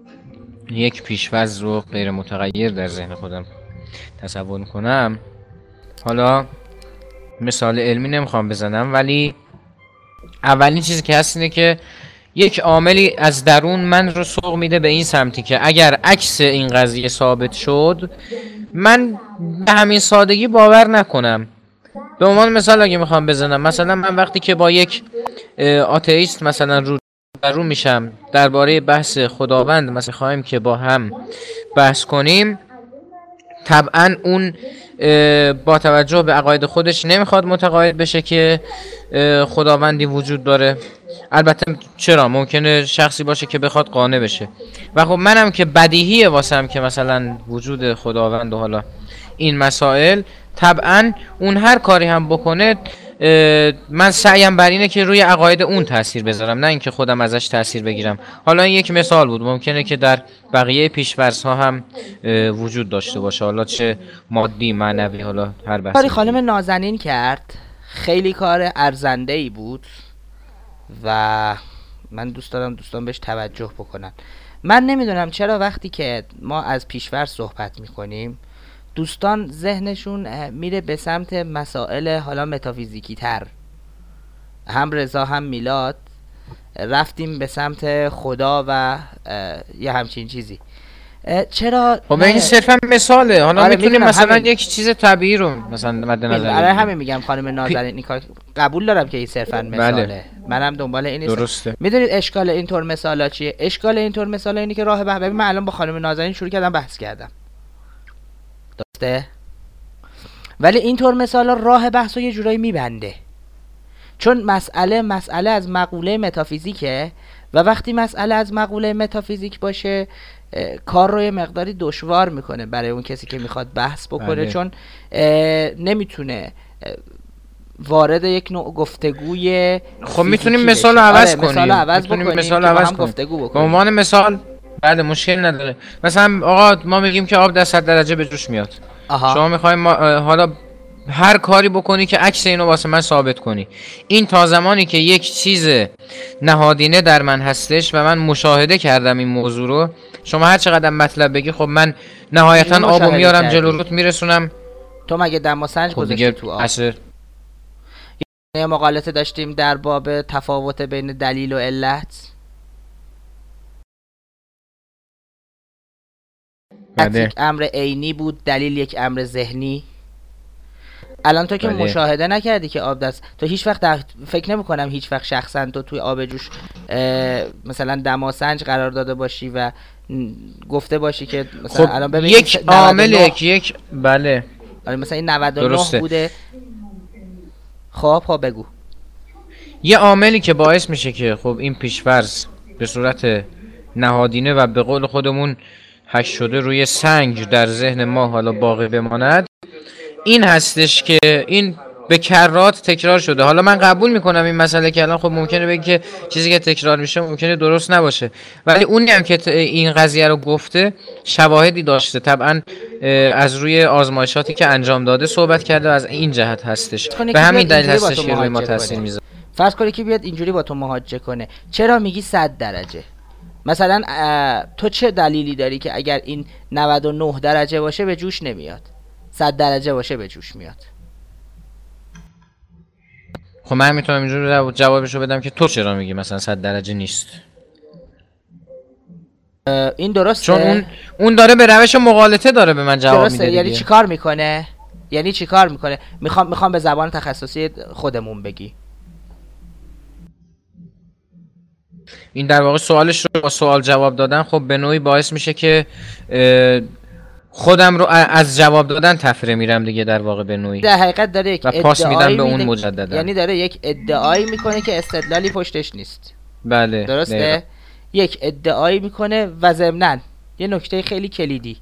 یک پیش‌فرض رو غیر متغیر در ذهن خودم تصور کنم، حالا مثال علمی نمیخوام بزنم، ولی اولین چیزی که هست اینه که یک عاملی از درون من رو سوق میده به این سمتی که اگر عکس این قضیه ثابت شد، من به همین سادگی باور نکنم. به عنوان مثال اگه میخوام بزنم، مثلا من وقتی که با یک آتئیست مثلا رو در رو میشم درباره بحث خداوند مثلا خواهیم که با هم بحث کنیم، طبعا اون با توجه به عقاید خودش نمیخواد متقاعد بشه که خداوندی وجود داره. البته چرا ممکنه شخصی باشه که بخواد قانع بشه، و خب منم که بدیهیه واسم که مثلا وجود خداوند و حالا این مسائل، طبعا اون هر کاری هم بکنه من سعیم بر اینه که روی عقاید اون تاثیر بذارم، نه اینکه خودم ازش تاثیر بگیرم. حالا این یک مثال بود، ممکنه که در بقیه پیش‌فرض ها هم وجود داشته باشه، حالا چه مادی معنوی، حالا هر بحثی. کاری خانم نازنین کرد خیلی کار ارزنده ای بود و من دوست دارم دوستان بهش توجه بکنن. من نمیدونم چرا وقتی که ما از پیش‌فرض صحبت میکنیم دوستان ذهنشون میره به سمت مسائل حالا متافیزیکی تر. هم رضا هم میلاد رفتیم به سمت خدا و یه همچین چیزی. چرا؟ خب این صرفا مثاله، حالا آره میتونیم مثلا همین. یک چیز طبیعی رو مثلا مد نظر بگیریم. آره همین میگم خانم نازنین این کار قبول دارم که این صرفا مثاله. بله. منم دنبال این نیستم. درسته. میدونید اشکال اینطور مثالا چیه؟ اشکال اینطور مثالا اینه که راه بحث، ببین من الان با خانم نازنین شروع کردم بحث کردم. درسته؟ ولی اینطور مثالا راه بحث رو یه جورایی میبنده، چون مسئله مسئله از مقوله متافیزیکه و وقتی مسئله از مقوله متافیزیک باشه کار رو یه مقداری دشوار میکنه برای اون کسی که میخواد بحث بکنه. بله. چون نمیتونه وارد یک نوع گفتگوی خب میتونیم مثال رو عوض کنیم. مثال عوض میتونیم بکنیم مثال عوض کنیم. به عنوان مثال بعد مشکل نداره، مثلا آقا ما میگیم که آب در صد درجه به جوش میاد. آها. شما میخوایم حالا هر کاری بکنی که عکس اینو واسه من ثابت کنی. این تا زمانی که یک چیز نهادینه در من هستش و من مشاهده کردم این موضوع رو، شما هر چقدر مطلب بگی خب من نهایتا آبو میارم جلو روت میرسونم. تو مگه دماسنج خب گذاشتی تو آب؟ اصر. یه مقالطه داشتیم در باب تفاوت بین دلیل و علت. بله. یک امر عینی بود، دلیل یک امر ذهنی. الان تو که بله. مشاهده نکردی که آب دست، تو هیچ وقت در... فکر نمی کنم هیچ وقت شخصا تو توی آب جوش مثلا دماسنج قرار داده باشی و گفته باشی که مثلا خب الان ببین یک عامل یک یک بله مثلا این نود و نه درسته. بوده. خب خب بگو. یه عاملی که باعث میشه که خب این پیش‌فرض به صورت نهادینه و به قول خودمون حک شده روی سنگ در ذهن ما حالا باقی بماند، این هستش که این به کرات تکرار شده. حالا من قبول میکنم این مسئله که الان خب ممکنه بگی که چیزی که تکرار میشه ممکنه درست نباشه، ولی اونی هم که این قضیه رو گفته شواهدی داشته، طبعا از روی آزمایشاتی که انجام داده صحبت کرده، از این جهت هستش، به همین دلیل هستش که روی ما تاثیر میذاره. فرض کنی که بیاد اینجوری با تو محاجه کنه، چرا میگی صد درجه؟ مثلا تو چه دلیلی داری که اگر این نود و نه درجه باشه به جوش نمیاد، صد درجه باشه به جوش میاد؟ خب من میتونم اینجور جوابشو بدم که تو چرا میگی مثلا صد درجه نیست؟ این درسته؟ چون اون اون داره به روش مغالطه داره به من جواب درسته. میده. یعنی چی کار میکنه؟ یعنی چی کار میکنه؟ میخوام میخوام به زبان تخصصی خودمون بگی. این در واقع سوالش رو با سوال جواب دادن خب به نوعی باعث میشه که خودم رو از جواب دادن تفره میرم دیگه، در واقع به نوعی در حقیقت داره یک و پاس میدم به اون میده... مجددا. یعنی داره یک ادعایی میکنه که استدلالی پشتش نیست. بله درسته؟ دقیقا. یک ادعایی میکنه و ضمناً یه نکته خیلی کلیدی،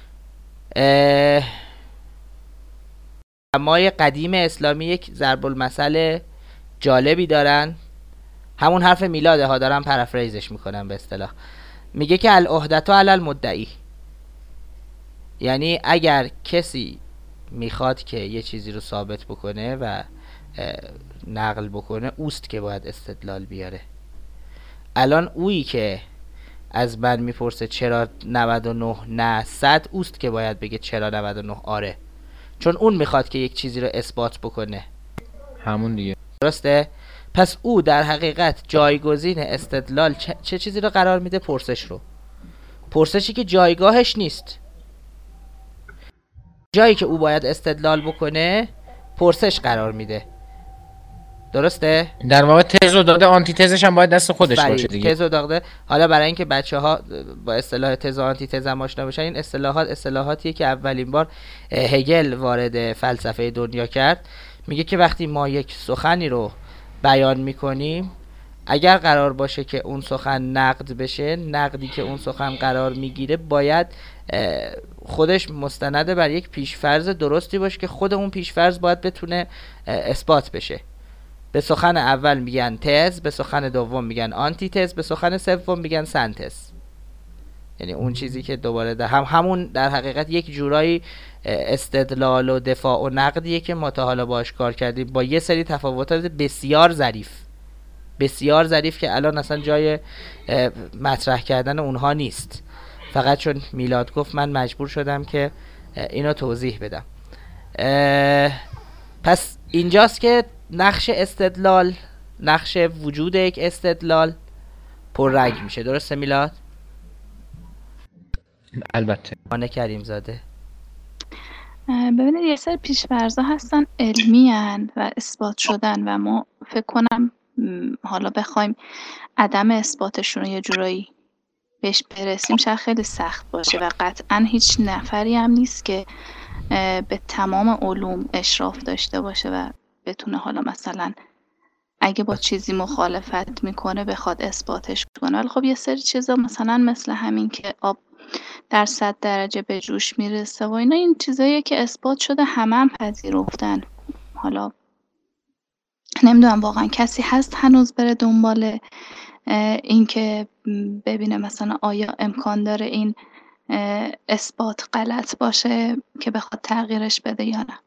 علمای قدیم اسلامی یک ضرب المثل جالبی دارن، همون حرف میلاده ها، دارم پرافریزش میکنم به اصطلاح. میگه که العهدة علی المدعی، یعنی اگر کسی میخواد که یه چیزی رو ثابت بکنه و نقل بکنه، اوست که باید استدلال بیاره. الان اویی که از من میپرسه چرا نود و نه نه صد، اوست که باید بگه چرا نود و نه آره، چون اون میخواد که یک چیزی رو اثبات بکنه. همون دیگه. درسته؟ پس او در حقیقت جایگزین استدلال چه, چه چیزی رو قرار میده؟ پرسش رو. پرسشی که جایگاهش نیست. جایی که او باید استدلال بکنه پرسش قرار میده. درسته؟ در واقع تز و داده آنتی تزش هم باید دست خودش باشه دیگه. تز و داده. حالا برای اینکه بچه‌ها با اصطلاح تز و آنتی تز هم آشنا بشن، این اصطلاحات اصطلاحاتیه که اولین بار هگل وارد فلسفه دنیا کرد. میگه که وقتی ما یک سخنی رو بیان میکنیم، اگر قرار باشه که اون سخن نقد بشه، نقدی که اون سخن قرار میگیره باید خودش مستند بر یک پیشفرض درستی باشه که خود اون پیشفرض باید بتونه اثبات بشه. به سخن اول میگن تز، به سخن دوم میگن آنتی تز، به سخن سوم میگن سنتز. یعنی اون چیزی که دوباره در هم همون در حقیقت یک جورایی استدلال و دفاع و نقدیه که ما تا حالا باهاش کار کردیم، با یه سری تفاوتات بسیار ظریف، بسیار ظریف که الان اصلا جای مطرح کردن اونها نیست. فقط چون میلاد گفت من مجبور شدم که اینو توضیح بدم. پس اینجاست که نقش استدلال، نقش وجود یک استدلال پررنگ میشه. درسته میلاد؟ البته. مانه کریم زاده. ببینید یه سری پیش‌فرض‌ها هستن علمی هن و اثبات شدن و ما فکر کنم حالا بخوایم عدم اثباتشون رو یه جورایی بهش برسیم شاید خیلی سخت باشه و قطعا هیچ نفری هم نیست که به تمام علوم اشراف داشته باشه و بتونه حالا مثلا اگه با چیزی مخالفت میکنه بخواد اثباتش کنه. ولی خب یه سری چیزا مثلا مثل همین که آب در صد درجه به جوش میرسه و اینا، این چیزاییه که اثبات شده، همه هم پذیرفتن. حالا نمیدونم واقعا کسی هست هنوز بره دنبال این که ببینه مثلا آیا امکان داره این اثبات غلط باشه که بخواد تغییرش بده یا نه.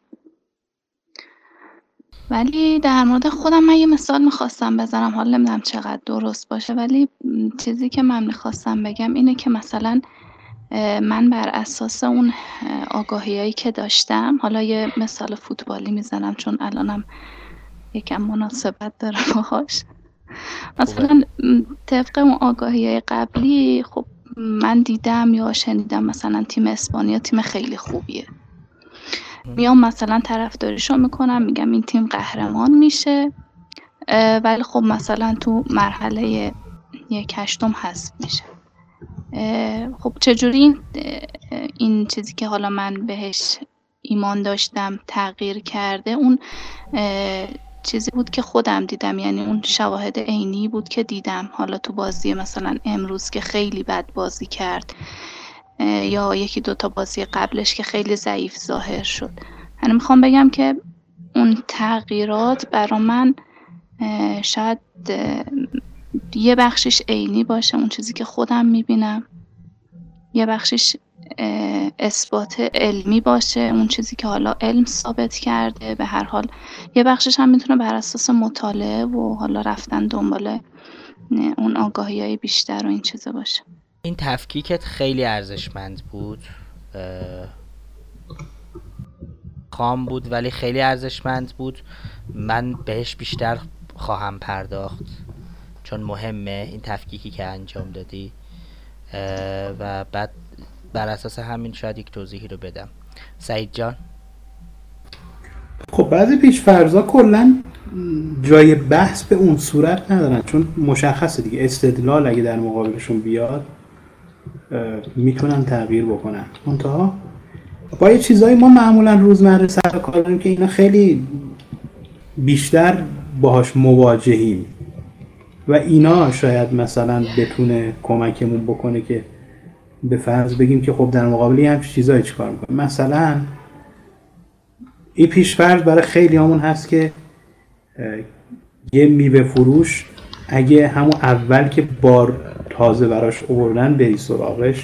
ولی در مورد خودم من یه مثال میخواستم بزنم، حالا نمیدونم چقدر درست باشه، ولی چیزی که من میخواستم بگم اینه که مثلا من بر اساس اون آگاهیایی که داشتم، حالا یه مثال فوتبالی میزنم چون الانم یکم مناسبت داره باهاش. مثلا طبق اون آگاهیای قبلی خب من دیدم یا شنیدم مثلا تیم اسپانیا تیم خیلی خوبیه، میام مثلا طرفداریشو میکنم، میگم این تیم قهرمان میشه، ولی خب مثلا تو مرحله یک هشتم حذف میشه. خب چجوری این این چیزی که حالا من بهش ایمان داشتم تغییر کرده؟ اون چیزی بود که خودم دیدم، یعنی اون شواهد عینی بود که دیدم، حالا تو بازی مثلا امروز که خیلی بد بازی کرد یا یکی دوتا بازی قبلش که خیلی ضعیف ظاهر شد. یعنی میخوام بگم که اون تغییرات برا من شاید یه بخشش عینی باشه، اون چیزی که خودم میبینم، یه بخشش اثبات علمی باشه، اون چیزی که حالا علم ثابت کرده. به هر حال یه بخشش هم میتونه بر اساس مطالعه و حالا رفتن دنبال اون آگاهی‌های بیشتر و این چیزا باشه. این تفکیکت خیلی ارزشمند بود. خام بود ولی خیلی ارزشمند بود، من بهش بیشتر خواهم پرداخت چون مهمه این تفکیکی که انجام دادی و بعد بر اساس همین شاید یک توضیحی رو بدم. سعید جان. خب بعضی پیش‌فرض‌ها کلاً جای بحث به اون صورت ندارن چون مشخصه دیگه، استدلال اگه در مقابلشون بیاد میتونن تغییر بکنن. منتها با یه چیزایی ما معمولاً روزمره سر کار داریم که اینا خیلی بیشتر باهاش مواجهیم و اینا شاید مثلا بتونه کمکمون بکنه که به فرض بگیم که خب در مقابل همچین چیزایی چیکار میکنیم. مثلا این پیش‌فرض برای خیلی همون هست که یه میوه فروش اگه همون اول که بار تازه براش آوردن بری سراغش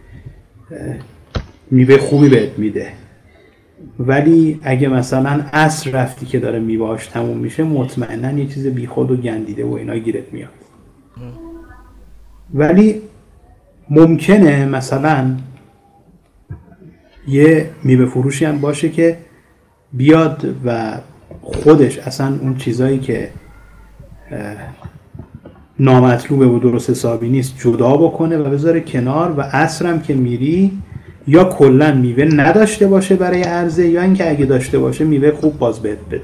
میوه خوبی بهت میده، ولی اگه مثلا عصر رفتی که داره میوهاش تموم میشه مطمئنا یه چیز بیخود و گندیده و اینا گیرت میاد. ولی ممکنه مثلا یه میوه فروشی هم باشه که بیاد و خودش اصلا اون چیزایی که نامطلوبه و درست حسابی نیست جدا بکنه و بذاره کنار و عصرم که میری یا کلا میوه نداشته باشه برای عرضه یا اینکه اگه داشته باشه میوه خوب باز بهت بده.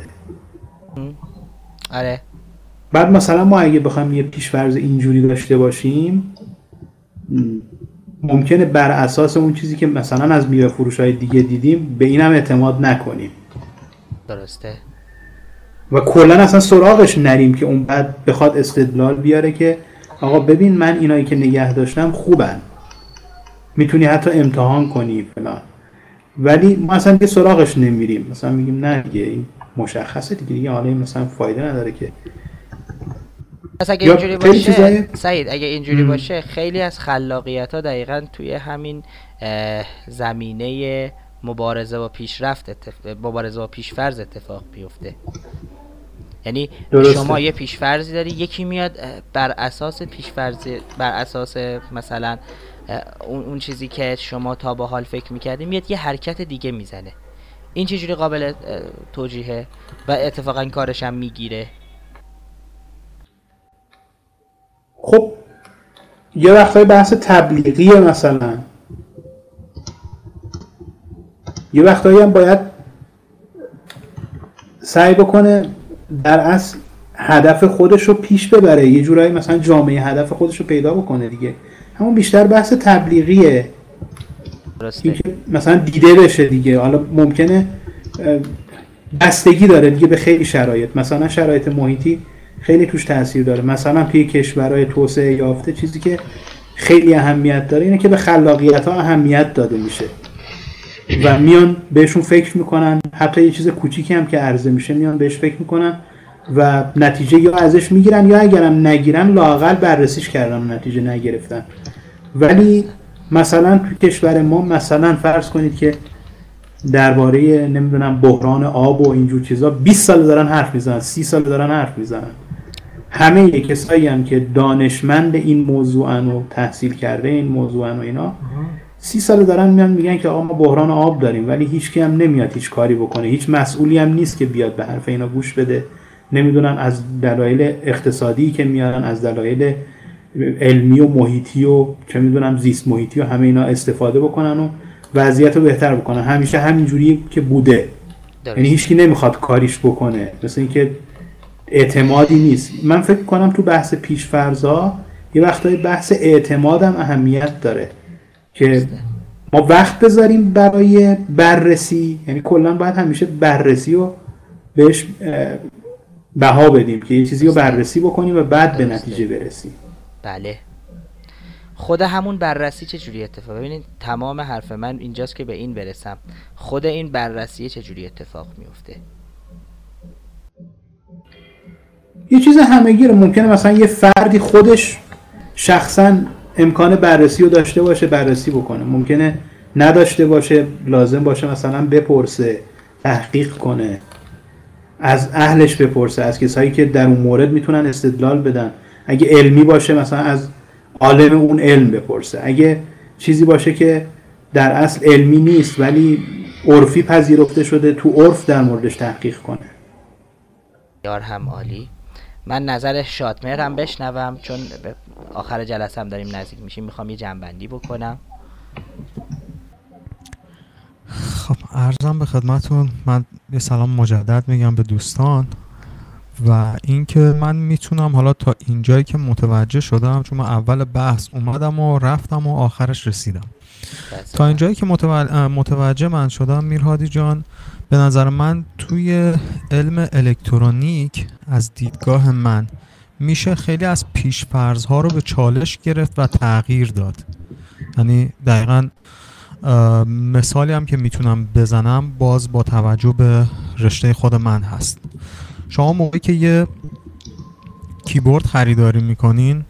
آره. بعد مثلا ما اگه بخوایم یه پیش‌فرض اینجوری داشته باشیم ممکنه بر اساس اون چیزی که مثلا از میوه فروش‌های دیگه دیدیم به اینم اعتماد نکنیم. درسته. و کلا اصلا سراغش نریم که اون بعد بخواد استدلال بیاره که آقا ببین من اینایی که نگه داشتم خوبن، میتونی حتی امتحان کنی فلان، ولی ما اصلا دیگه سراغش نمیریم، مثلا میگیم نه دیگه این مشخصه دیگه دیگه حالا مثلا فایده نداره که. پس اگه اینجوری باشه چیزای... سعید اگه اینجوری م. باشه خیلی از خلاقیت ها دقیقاً توی همین زمینه مبارزه با پیشرفت اتف... مبارزه با پیشفرض اتفاق بیفته. یعنی درسته. شما یه پیشفرضی داری، یکی میاد بر اساس پیشفرض بر اساس مثلا اون اون چیزی که شما تا به حال فکر می‌کردی میاد یه حرکت دیگه میزنه. این چجوری قابل توجیهه و اتفاقا کارش هم میگیره؟ خب یه وقتای بحث تبلیغیه، مثلا یه وقتایی هم باید سعی بکنه در اصل هدف خودش رو پیش ببره، یه جورایی مثلا جامعه هدف خودش رو پیدا بکنه دیگه. همون بیشتر بحث تبلیغیه، اینکه مثلا دیده بشه دیگه. حالا ممکنه بستگی داره دیگه به خیلی شرایط، مثلا شرایط محیطی خیلی توش تاثیر داره. مثلا توی کشورهای توسعه یافته چیزی که خیلی اهمیت داره اینه که به خلاقیت ها اهمیت داده میشه و میان بهشون فکر میکنن، حتی یه چیز کوچیکی هم که عرضه میشه میان بهش فکر میکنن و نتیجه یا ازش میگیرن یا اگرم نگیرن لااقل بررسیش کردن نتیجه نگرفتن. ولی مثلا تو کشور ما مثلا فرض کنید که درباره نمیدونم بحران آب و اینجور چیزا بیست سال دارن حرف میزنن، سی سال دارن حرف میزنن. همه کسایی هم که دانشمند این موضوعن و تحصیل کرده این موضوعن و اینا سی سال دارن میان میگن که آقا ما بحران آب داریم، ولی هیچ کی هم نمیاد هیچ کاری بکنه، هیچ مسئولی هم نیست که بیاد به حرف اینا گوش بده. نمیدونن از دلایل اقتصادی که میارن، از دلایل علمی و محیطی و چه میدونم زیست محیطی و همه اینا استفاده بکنن و وضعیت رو بهتر بکنن. همیشه همینجوری که بوده، یعنی هیچ کی نمیخواد کاریش بکنه، مثل اینکه اعتمادی نیست. من فکر کنم تو بحث پیش‌فرض‌ها یه وقتایی بحث اعتماد هم اهمیت داره که ما وقت بذاریم برای بررسی، یعنی کلا باید همیشه بررسی رو بهش بها بدیم که یه چیزی رو بررسی بکنیم و بعد به نتیجه برسیم. بله. خود همون بررسی چجوری اتفاق؟ ببینید تمام حرف من اینجاست که به این برسم، خود این بررسی چجوری اتفاق میفته؟ یه چیز همه‌گیره. ممکنه مثلا یه فردی خودش شخصا امکان بررسی رو داشته باشه بررسی بکنه، ممکنه نداشته باشه، لازم باشه مثلا بپرسه، تحقیق کنه، از اهلش بپرسه، از کسایی که در اون مورد میتونن استدلال بدن. اگه علمی باشه مثلا از عالم اون علم بپرسه. اگه چیزی باشه که در اصل علمی نیست ولی عرفی پذیرفته شده، تو عرف در موردش تحقیق کنه. یار هم عالی. من نظر شادمهر هم بشنوم چون به آخر جلسه هم داریم نزدیک میشیم، میخوام یه جنبندی بکنم. خب عرضم به خدمتون، من یه سلام مجدد میگم به دوستان و اینکه من میتونم حالا تا اینجایی که متوجه شدم، چون من اول بحث اومدم و رفتم و آخرش رسیدم، تا اینجایی که متوجه من شدم میرهادی جان، به نظر من توی علم الکترونیک از دیدگاه من میشه خیلی از پیش‌فرض‌ها رو به چالش گرفت و تغییر داد. یعنی دقیقاً مثالی هم که میتونم بزنم باز با توجه به رشته خود من هست. شما موقعی که یه کیبورد خریداری میکنین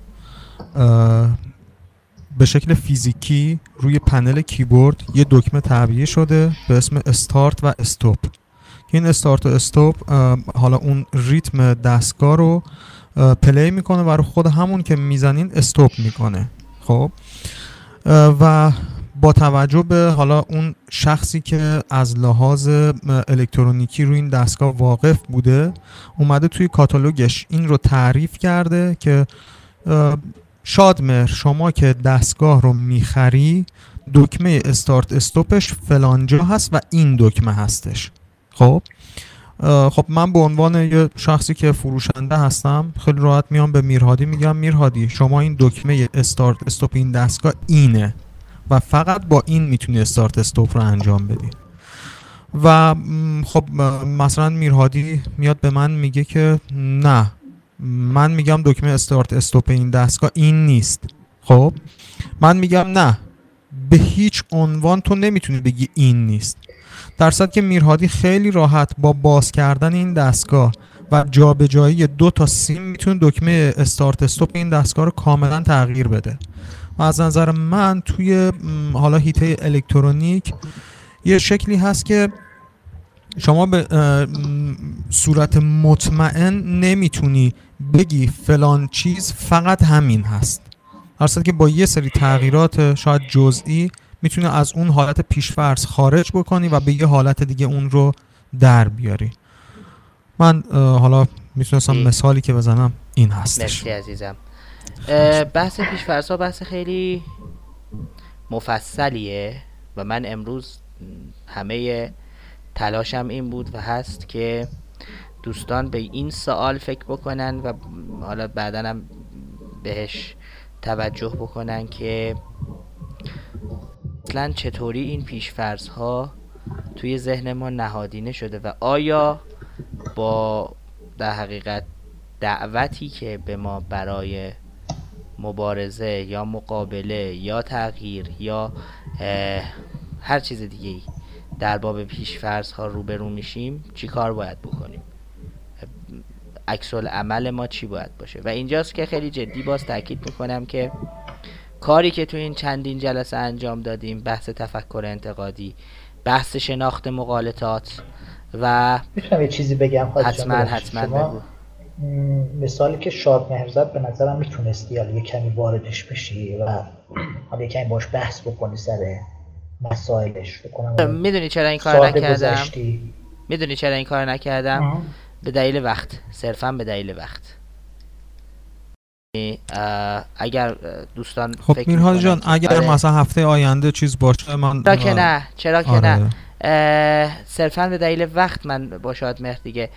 به شکل فیزیکی روی پنل کیبورد یه دکمه تعبیه شده به اسم استارت و استاپ که این استارت و استاپ حالا اون ریتم دستگاه رو پلی میکنه و رو خود همون که میزنین استاپ میکنه. خب و با توجه به حالا اون شخصی که از لحاظ الکترونیکی روی این دستگاه واقف بوده اومده توی کاتالوگش این رو تعریف کرده که شادمهر شما که دستگاه رو میخری دکمه استارت استوپش فلانجا هست و این دکمه هستش. خب خب من به عنوان یه شخصی که فروشنده هستم خیلی راحت میام به میرهادی میگم میرهادی شما این دکمه استارت استوپ این دستگاه اینه و فقط با این میتونی استارت استوپ رو انجام بدی. و خب مثلا میرهادی میاد به من میگه که نه، من میگم دکمه استارت استوپ این دستگاه این نیست. خب من میگم نه، به هیچ عنوان تو نمیتونی بگی این نیست، در صورتی که میرهادی خیلی راحت با باز کردن این دستگاه و جابجایی دو تا سیم میتونه دکمه استارت استوپ این دستگاه رو کاملا تغییر بده. و از نظر من توی حالا هیته الکترونیک یه شکلی هست که شما به صورت مطمئن نمیتونی بگی فلان چیز فقط همین هست، در صورتی که با یه سری تغییرات شاید جزئی میتونی از اون حالت پیش‌فرض خارج بکنی و به یه حالت دیگه اون رو در بیاری. من حالا میتونستم مثالی که بزنم این هستش. مرسی عزیزم. بحث پیش‌فرض‌ها بحث خیلی مفصلیه و من امروز همه تلاشم این بود و هست که دوستان به این سوال فکر بکنن و حالا بعداً هم بهش توجه بکنن که اصلا چطوری این پیش‌فرض‌ها توی ذهن ما نهادینه شده و آیا با در حقیقت دعوتی که به ما برای مبارزه یا مقابله یا تغییر یا هر چیز دیگه ای در باب پیش‌فرض ها روبرو میشیم چی کار باید بکنیم، عکس العمل ما چی باید باشه. و اینجاست که خیلی جدی باز تاکید میکنم که کاری که تو این چندین جلسه انجام دادیم، بحث تفکر انتقادی، بحث شناخت مغالطات و میتونم یه چیزی بگم؟ حتما حتما بگو. مثالی که شادمهر زد به نظرم میتونستی حالا یه کمی واردش بشی و حالا یه کمی باش بحث بکنی سر مسائلش. بکنم میدونی چرا این کار نکردم؟ میدونی چرا این کار نکردم؟ به دلیل وقت، صرفا به دلیل وقت. اگر دوستان خب میرهادی جان اگر آره. مثلا هفته آینده چیز باشه من چرا که نه چرا که آره. نه صرفا به دلیل وقت من با شادمهر دیگه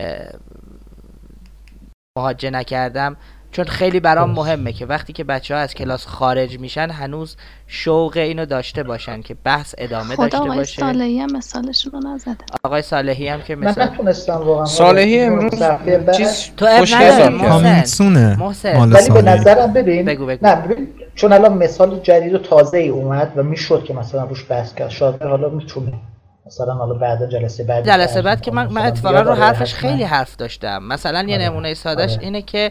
مهاجه نکردم، چون خیلی برام مهمه که وقتی که بچه ها از کلاس خارج میشن هنوز شوق اینو داشته باشن که بحث ادامه داشته باشه. آقای صالحی هم مثالش رو نزده. آقای صالحی هم که مثال من نتونستم واقعا صالحی امروز چیز تو اب محسن محسن ولی به نظرم ببین بگو بگو. نه ببین چون الان مثال جدید و تازه ای اومد و میشد که مثلا روش بحث کرد، شاید حالا میتونه مثلا حالا بعد جلسه بعد جلسه بعد که من, من اتفاقا رو حرفش خیلی حرف داشتم. مثلا یه نمونه سادهش آره. اینه که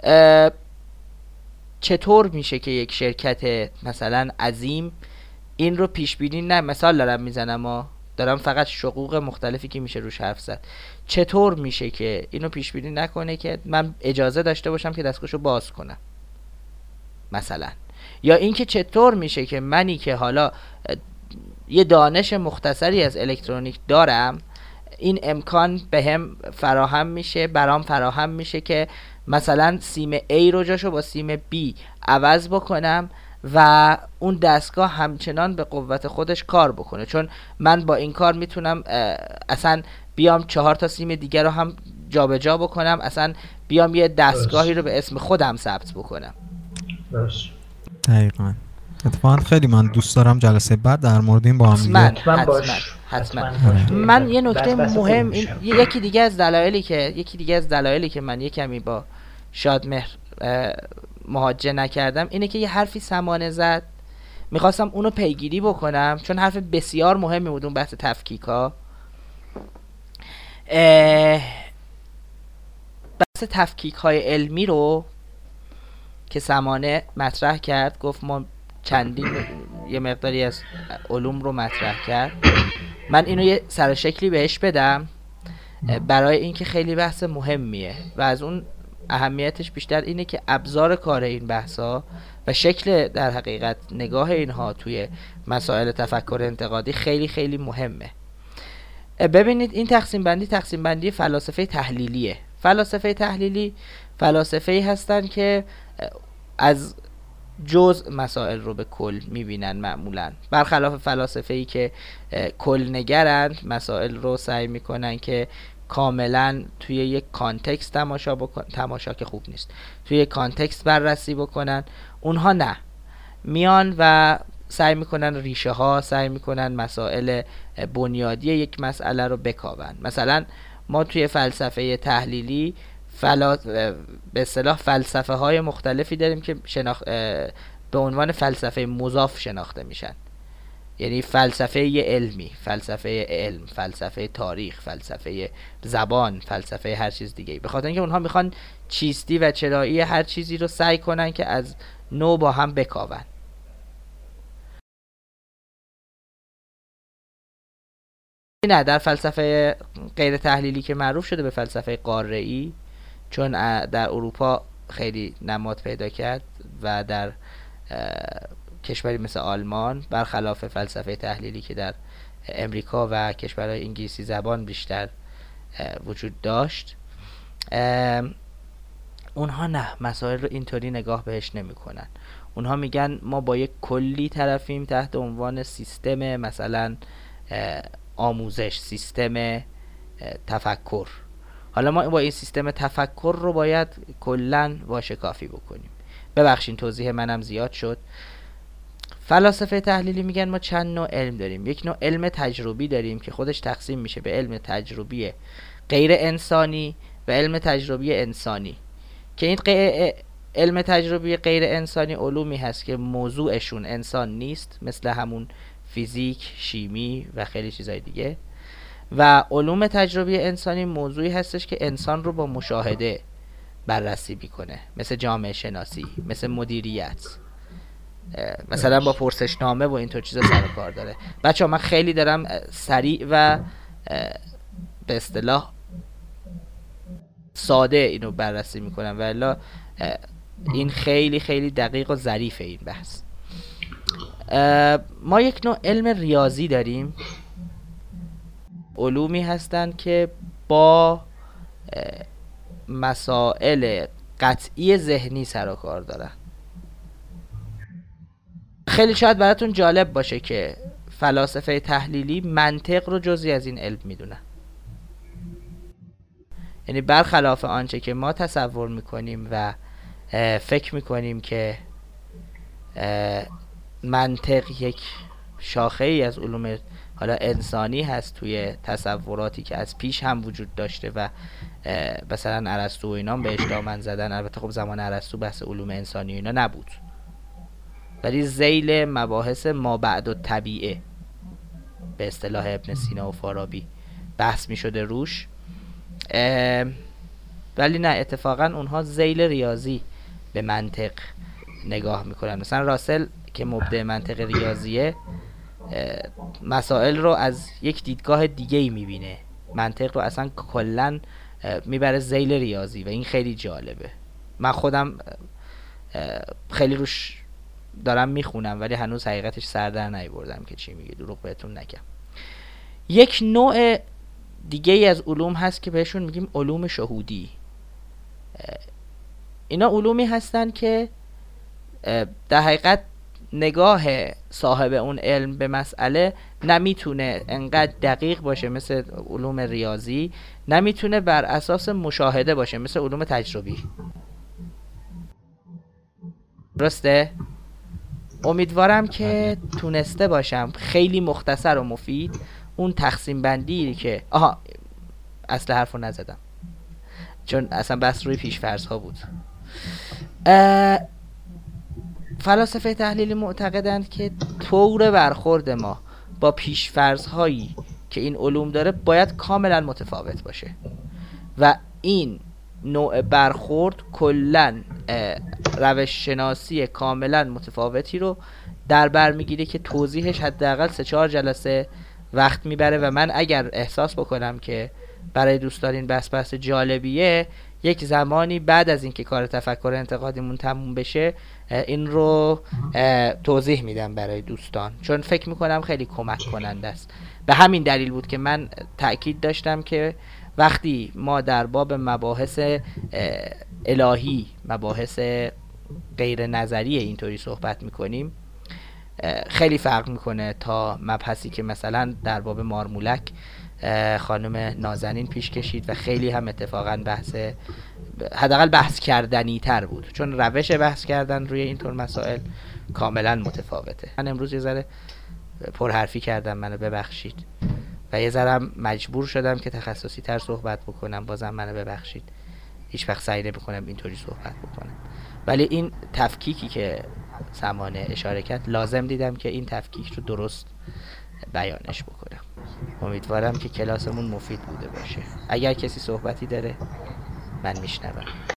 چطور میشه که یک شرکت مثلا عظیم این رو پیش بینی، نه مثال دارم میزنم و دارم فقط شقوق مختلفی که میشه روش حرف زد، چطور میشه که اینو پیش بینی نکنه که من اجازه داشته باشم که دستگاهشو باز کنم مثلا، یا اینکه چطور میشه که منی که حالا یه دانش مختصری از الکترونیک دارم، این امکان به هم فراهم میشه، برام فراهم میشه که مثلا سیم A رو جاشو با سیم B عوض بکنم و اون دستگاه همچنان به قوت خودش کار بکنه. چون من با این کار میتونم اصلا بیام چهار تا سیم دیگر رو هم جابجا جا بکنم، اصلا بیام یه دستگاهی رو به اسم خودم ثبت بکنم. دقیقاً. اتفاقا خیلی من دوست دارم جلسه بعد در مورد این با هم حتما حتما حتما, حتما. من یه نکته مهم این یکی دیگه از دلایلی که یکی دیگه از دلایلی که من یه کمی با شادمهر مهاجه نکردم اینه که یه حرفی سمانه زد، میخواستم اونو پیگیری بکنم چون حرف بسیار مهمی بود اون بحث تفکیک ها. بحث تفکیک های علمی رو که سمانه مطرح کرد، گفت ما چندین یه مقداری از علوم رو مطرح کرد، من اینو یه سرشکلی بهش بدم برای اینکه خیلی بحث مهمیه و از اون اهمیتش بیشتر اینه که ابزار کار این بحثا و شکل در حقیقت نگاه اینها توی مسائل تفکر انتقادی خیلی خیلی مهمه. ببینید این تقسیم بندی تقسیم بندی فلاسفه تحلیلیه. فلاسفه تحلیلی فلاسفه‌ای هستن که از جزء مسائل رو به کل میبینن معمولا، برخلاف فلاسفه‌ای که کل نگرند، مسائل رو سعی میکنن که کاملا توی یک کانتکست تماشا بکن تماشا که خوب نیست توی یک کانتکست بررسی بکنن. اونها نه، میان و سعی میکنن ریشه ها، سعی میکنن مسائل بنیادی یک مسئله رو بکاون. مثلا ما توی فلسفه تحلیلی فلا... به اصطلاح فلسفه های مختلفی داریم که شناخ... به عنوان فلسفه مضاف شناخته میشن، یعنی فلسفه علمی، فلسفه علم، فلسفه تاریخ، فلسفه زبان، فلسفه هر چیز دیگه، به خاطر اینکه اونها میخوان چیستی و چرایی هر چیزی رو سعی کنن که از نو با هم بکاون. نه، در فلسفه غیر تحلیلی که معروف شده به فلسفه قاره‌ای، چون در اروپا خیلی نماد پیدا کرد و در کشوری مثل آلمان برخلاف فلسفه تحلیلی که در امریکا و کشورهای انگلیسی زبان بیشتر وجود داشت، اونها نه، مسائل رو اینطوری نگاه بهش نمی کنن. اونها میگن ما با یک کلی طرفیم تحت عنوان سیستم مثلا آموزش، سیستم تفکر. حالا ما با این سیستم تفکر رو باید کلاً واشکافی بکنیم. ببخشین توضیح منم زیاد شد. فلاسفه تحلیلی میگن ما چند نوع علم داریم. یک نوع علم تجربی داریم که خودش تقسیم میشه به علم تجربی غیر انسانی و علم تجربی انسانی، که این غیر علم تجربی غیر انسانی علومی هست که موضوعشون انسان نیست، مثل همون فیزیک، شیمی و خیلی چیزای دیگه، و علوم تجربی انسانی موضوعی هستش که انسان رو با مشاهده بررسی میکنه، مثل جامعه شناسی، مثل مدیریت، مثلا با پرسشنامه و اینطور چیزا سر و کار داره. بچه ها من خیلی دارم سریع و به اصطلاح ساده اینو بررسی میکنم و الا این خیلی خیلی دقیق و ظریفه این بحث. ما یک نوع علم ریاضی داریم، علومی هستن که با مسائل قطعی ذهنی سر و کار دارن. خیلی شاید براتون جالب باشه که فلاسفه تحلیلی منطق رو جزئی از این علم میدونن، یعنی برخلاف آنچه که ما تصور میکنیم و فکر میکنیم که منطق یک شاخه ای از علوم حالا انسانی هست توی تصوراتی که از پیش هم وجود داشته و مثلا ارسطو و اینا بهش دامن زدن. البته خب زمان ارسطو بحث علوم انسانی و اینا نبود، ولی ذیل مباحث ما بعد الطبیعه به اصطلاح ابن سینا و فارابی بحث می شده روش، ولی نه، اتفاقا اونها ذیل ریاضی به منطق نگاه میکنن. مثلا راسل که مبدع منطق ریاضیه مسائل رو از یک دیدگاه دیگه ای میبینه، منطق رو اصلا کلن میبره ذیل ریاضی و این خیلی جالبه. من خودم خیلی روش دارم میخونم ولی هنوز حقیقتش سر در نیاوردم که چی میگه، دروغ بهتون نگم. یک نوع دیگه ای از علوم هست که بهشون میگیم علوم شهودی. اینا علومی هستن که در حقیقت نگاه صاحب اون علم به مسئله نمیتونه انقدر دقیق باشه مثل علوم ریاضی، نمیتونه بر اساس مشاهده باشه مثل علوم تجربی. درسته؟ امیدوارم که تونسته باشم خیلی مختصر و مفید اون تقسیم بندی که آها اصل حرفو نزدم چون اصلا بس روی پیش‌فرض ها بود. فلاسفه تحلیلی معتقدند که طور برخورد ما با پیش‌فرض هایی که این علوم داره باید کاملا متفاوت باشه و این نوع برخورد کلن روش شناسی کاملا متفاوتی رو در بر میگیره که توضیحش حداقل سه چهار جلسه وقت میبره و من اگر احساس بکنم که برای دوستان این بحث بحث جالبیه، یک زمانی بعد از اینکه کار تفکر انتقادیمون تموم بشه این رو توضیح میدم برای دوستان، چون فکر میکنم خیلی کمک کننده است. به همین دلیل بود که من تأکید داشتم که وقتی ما در باب مباحث الهی، مباحث غیر نظری اینطوری صحبت میکنیم، خیلی فرق میکنه تا مبحثی که مثلا در باب مارمولک خانم نازنین پیش کشید و خیلی هم اتفاقا بحث حداقل بحث کردنی تر بود، چون روش بحث کردن روی اینطور مسائل کاملا متفاوته. من امروز یه ذره پرحرفی کردم، منو ببخشید و یه ذره مجبور شدم که تخصصی تر صحبت بکنم، بازم منو ببخشید. هیچ وقت سعی نمی‌کنم اینطوری صحبت بکنم، ولی این تفکیکی که سمانه اشاره کرد لازم دیدم که این تفکیک رو درست بیانش بکنم. امیدوارم که کلاسمون مفید بوده باشه. اگر کسی صحبتی داره من میشنوم.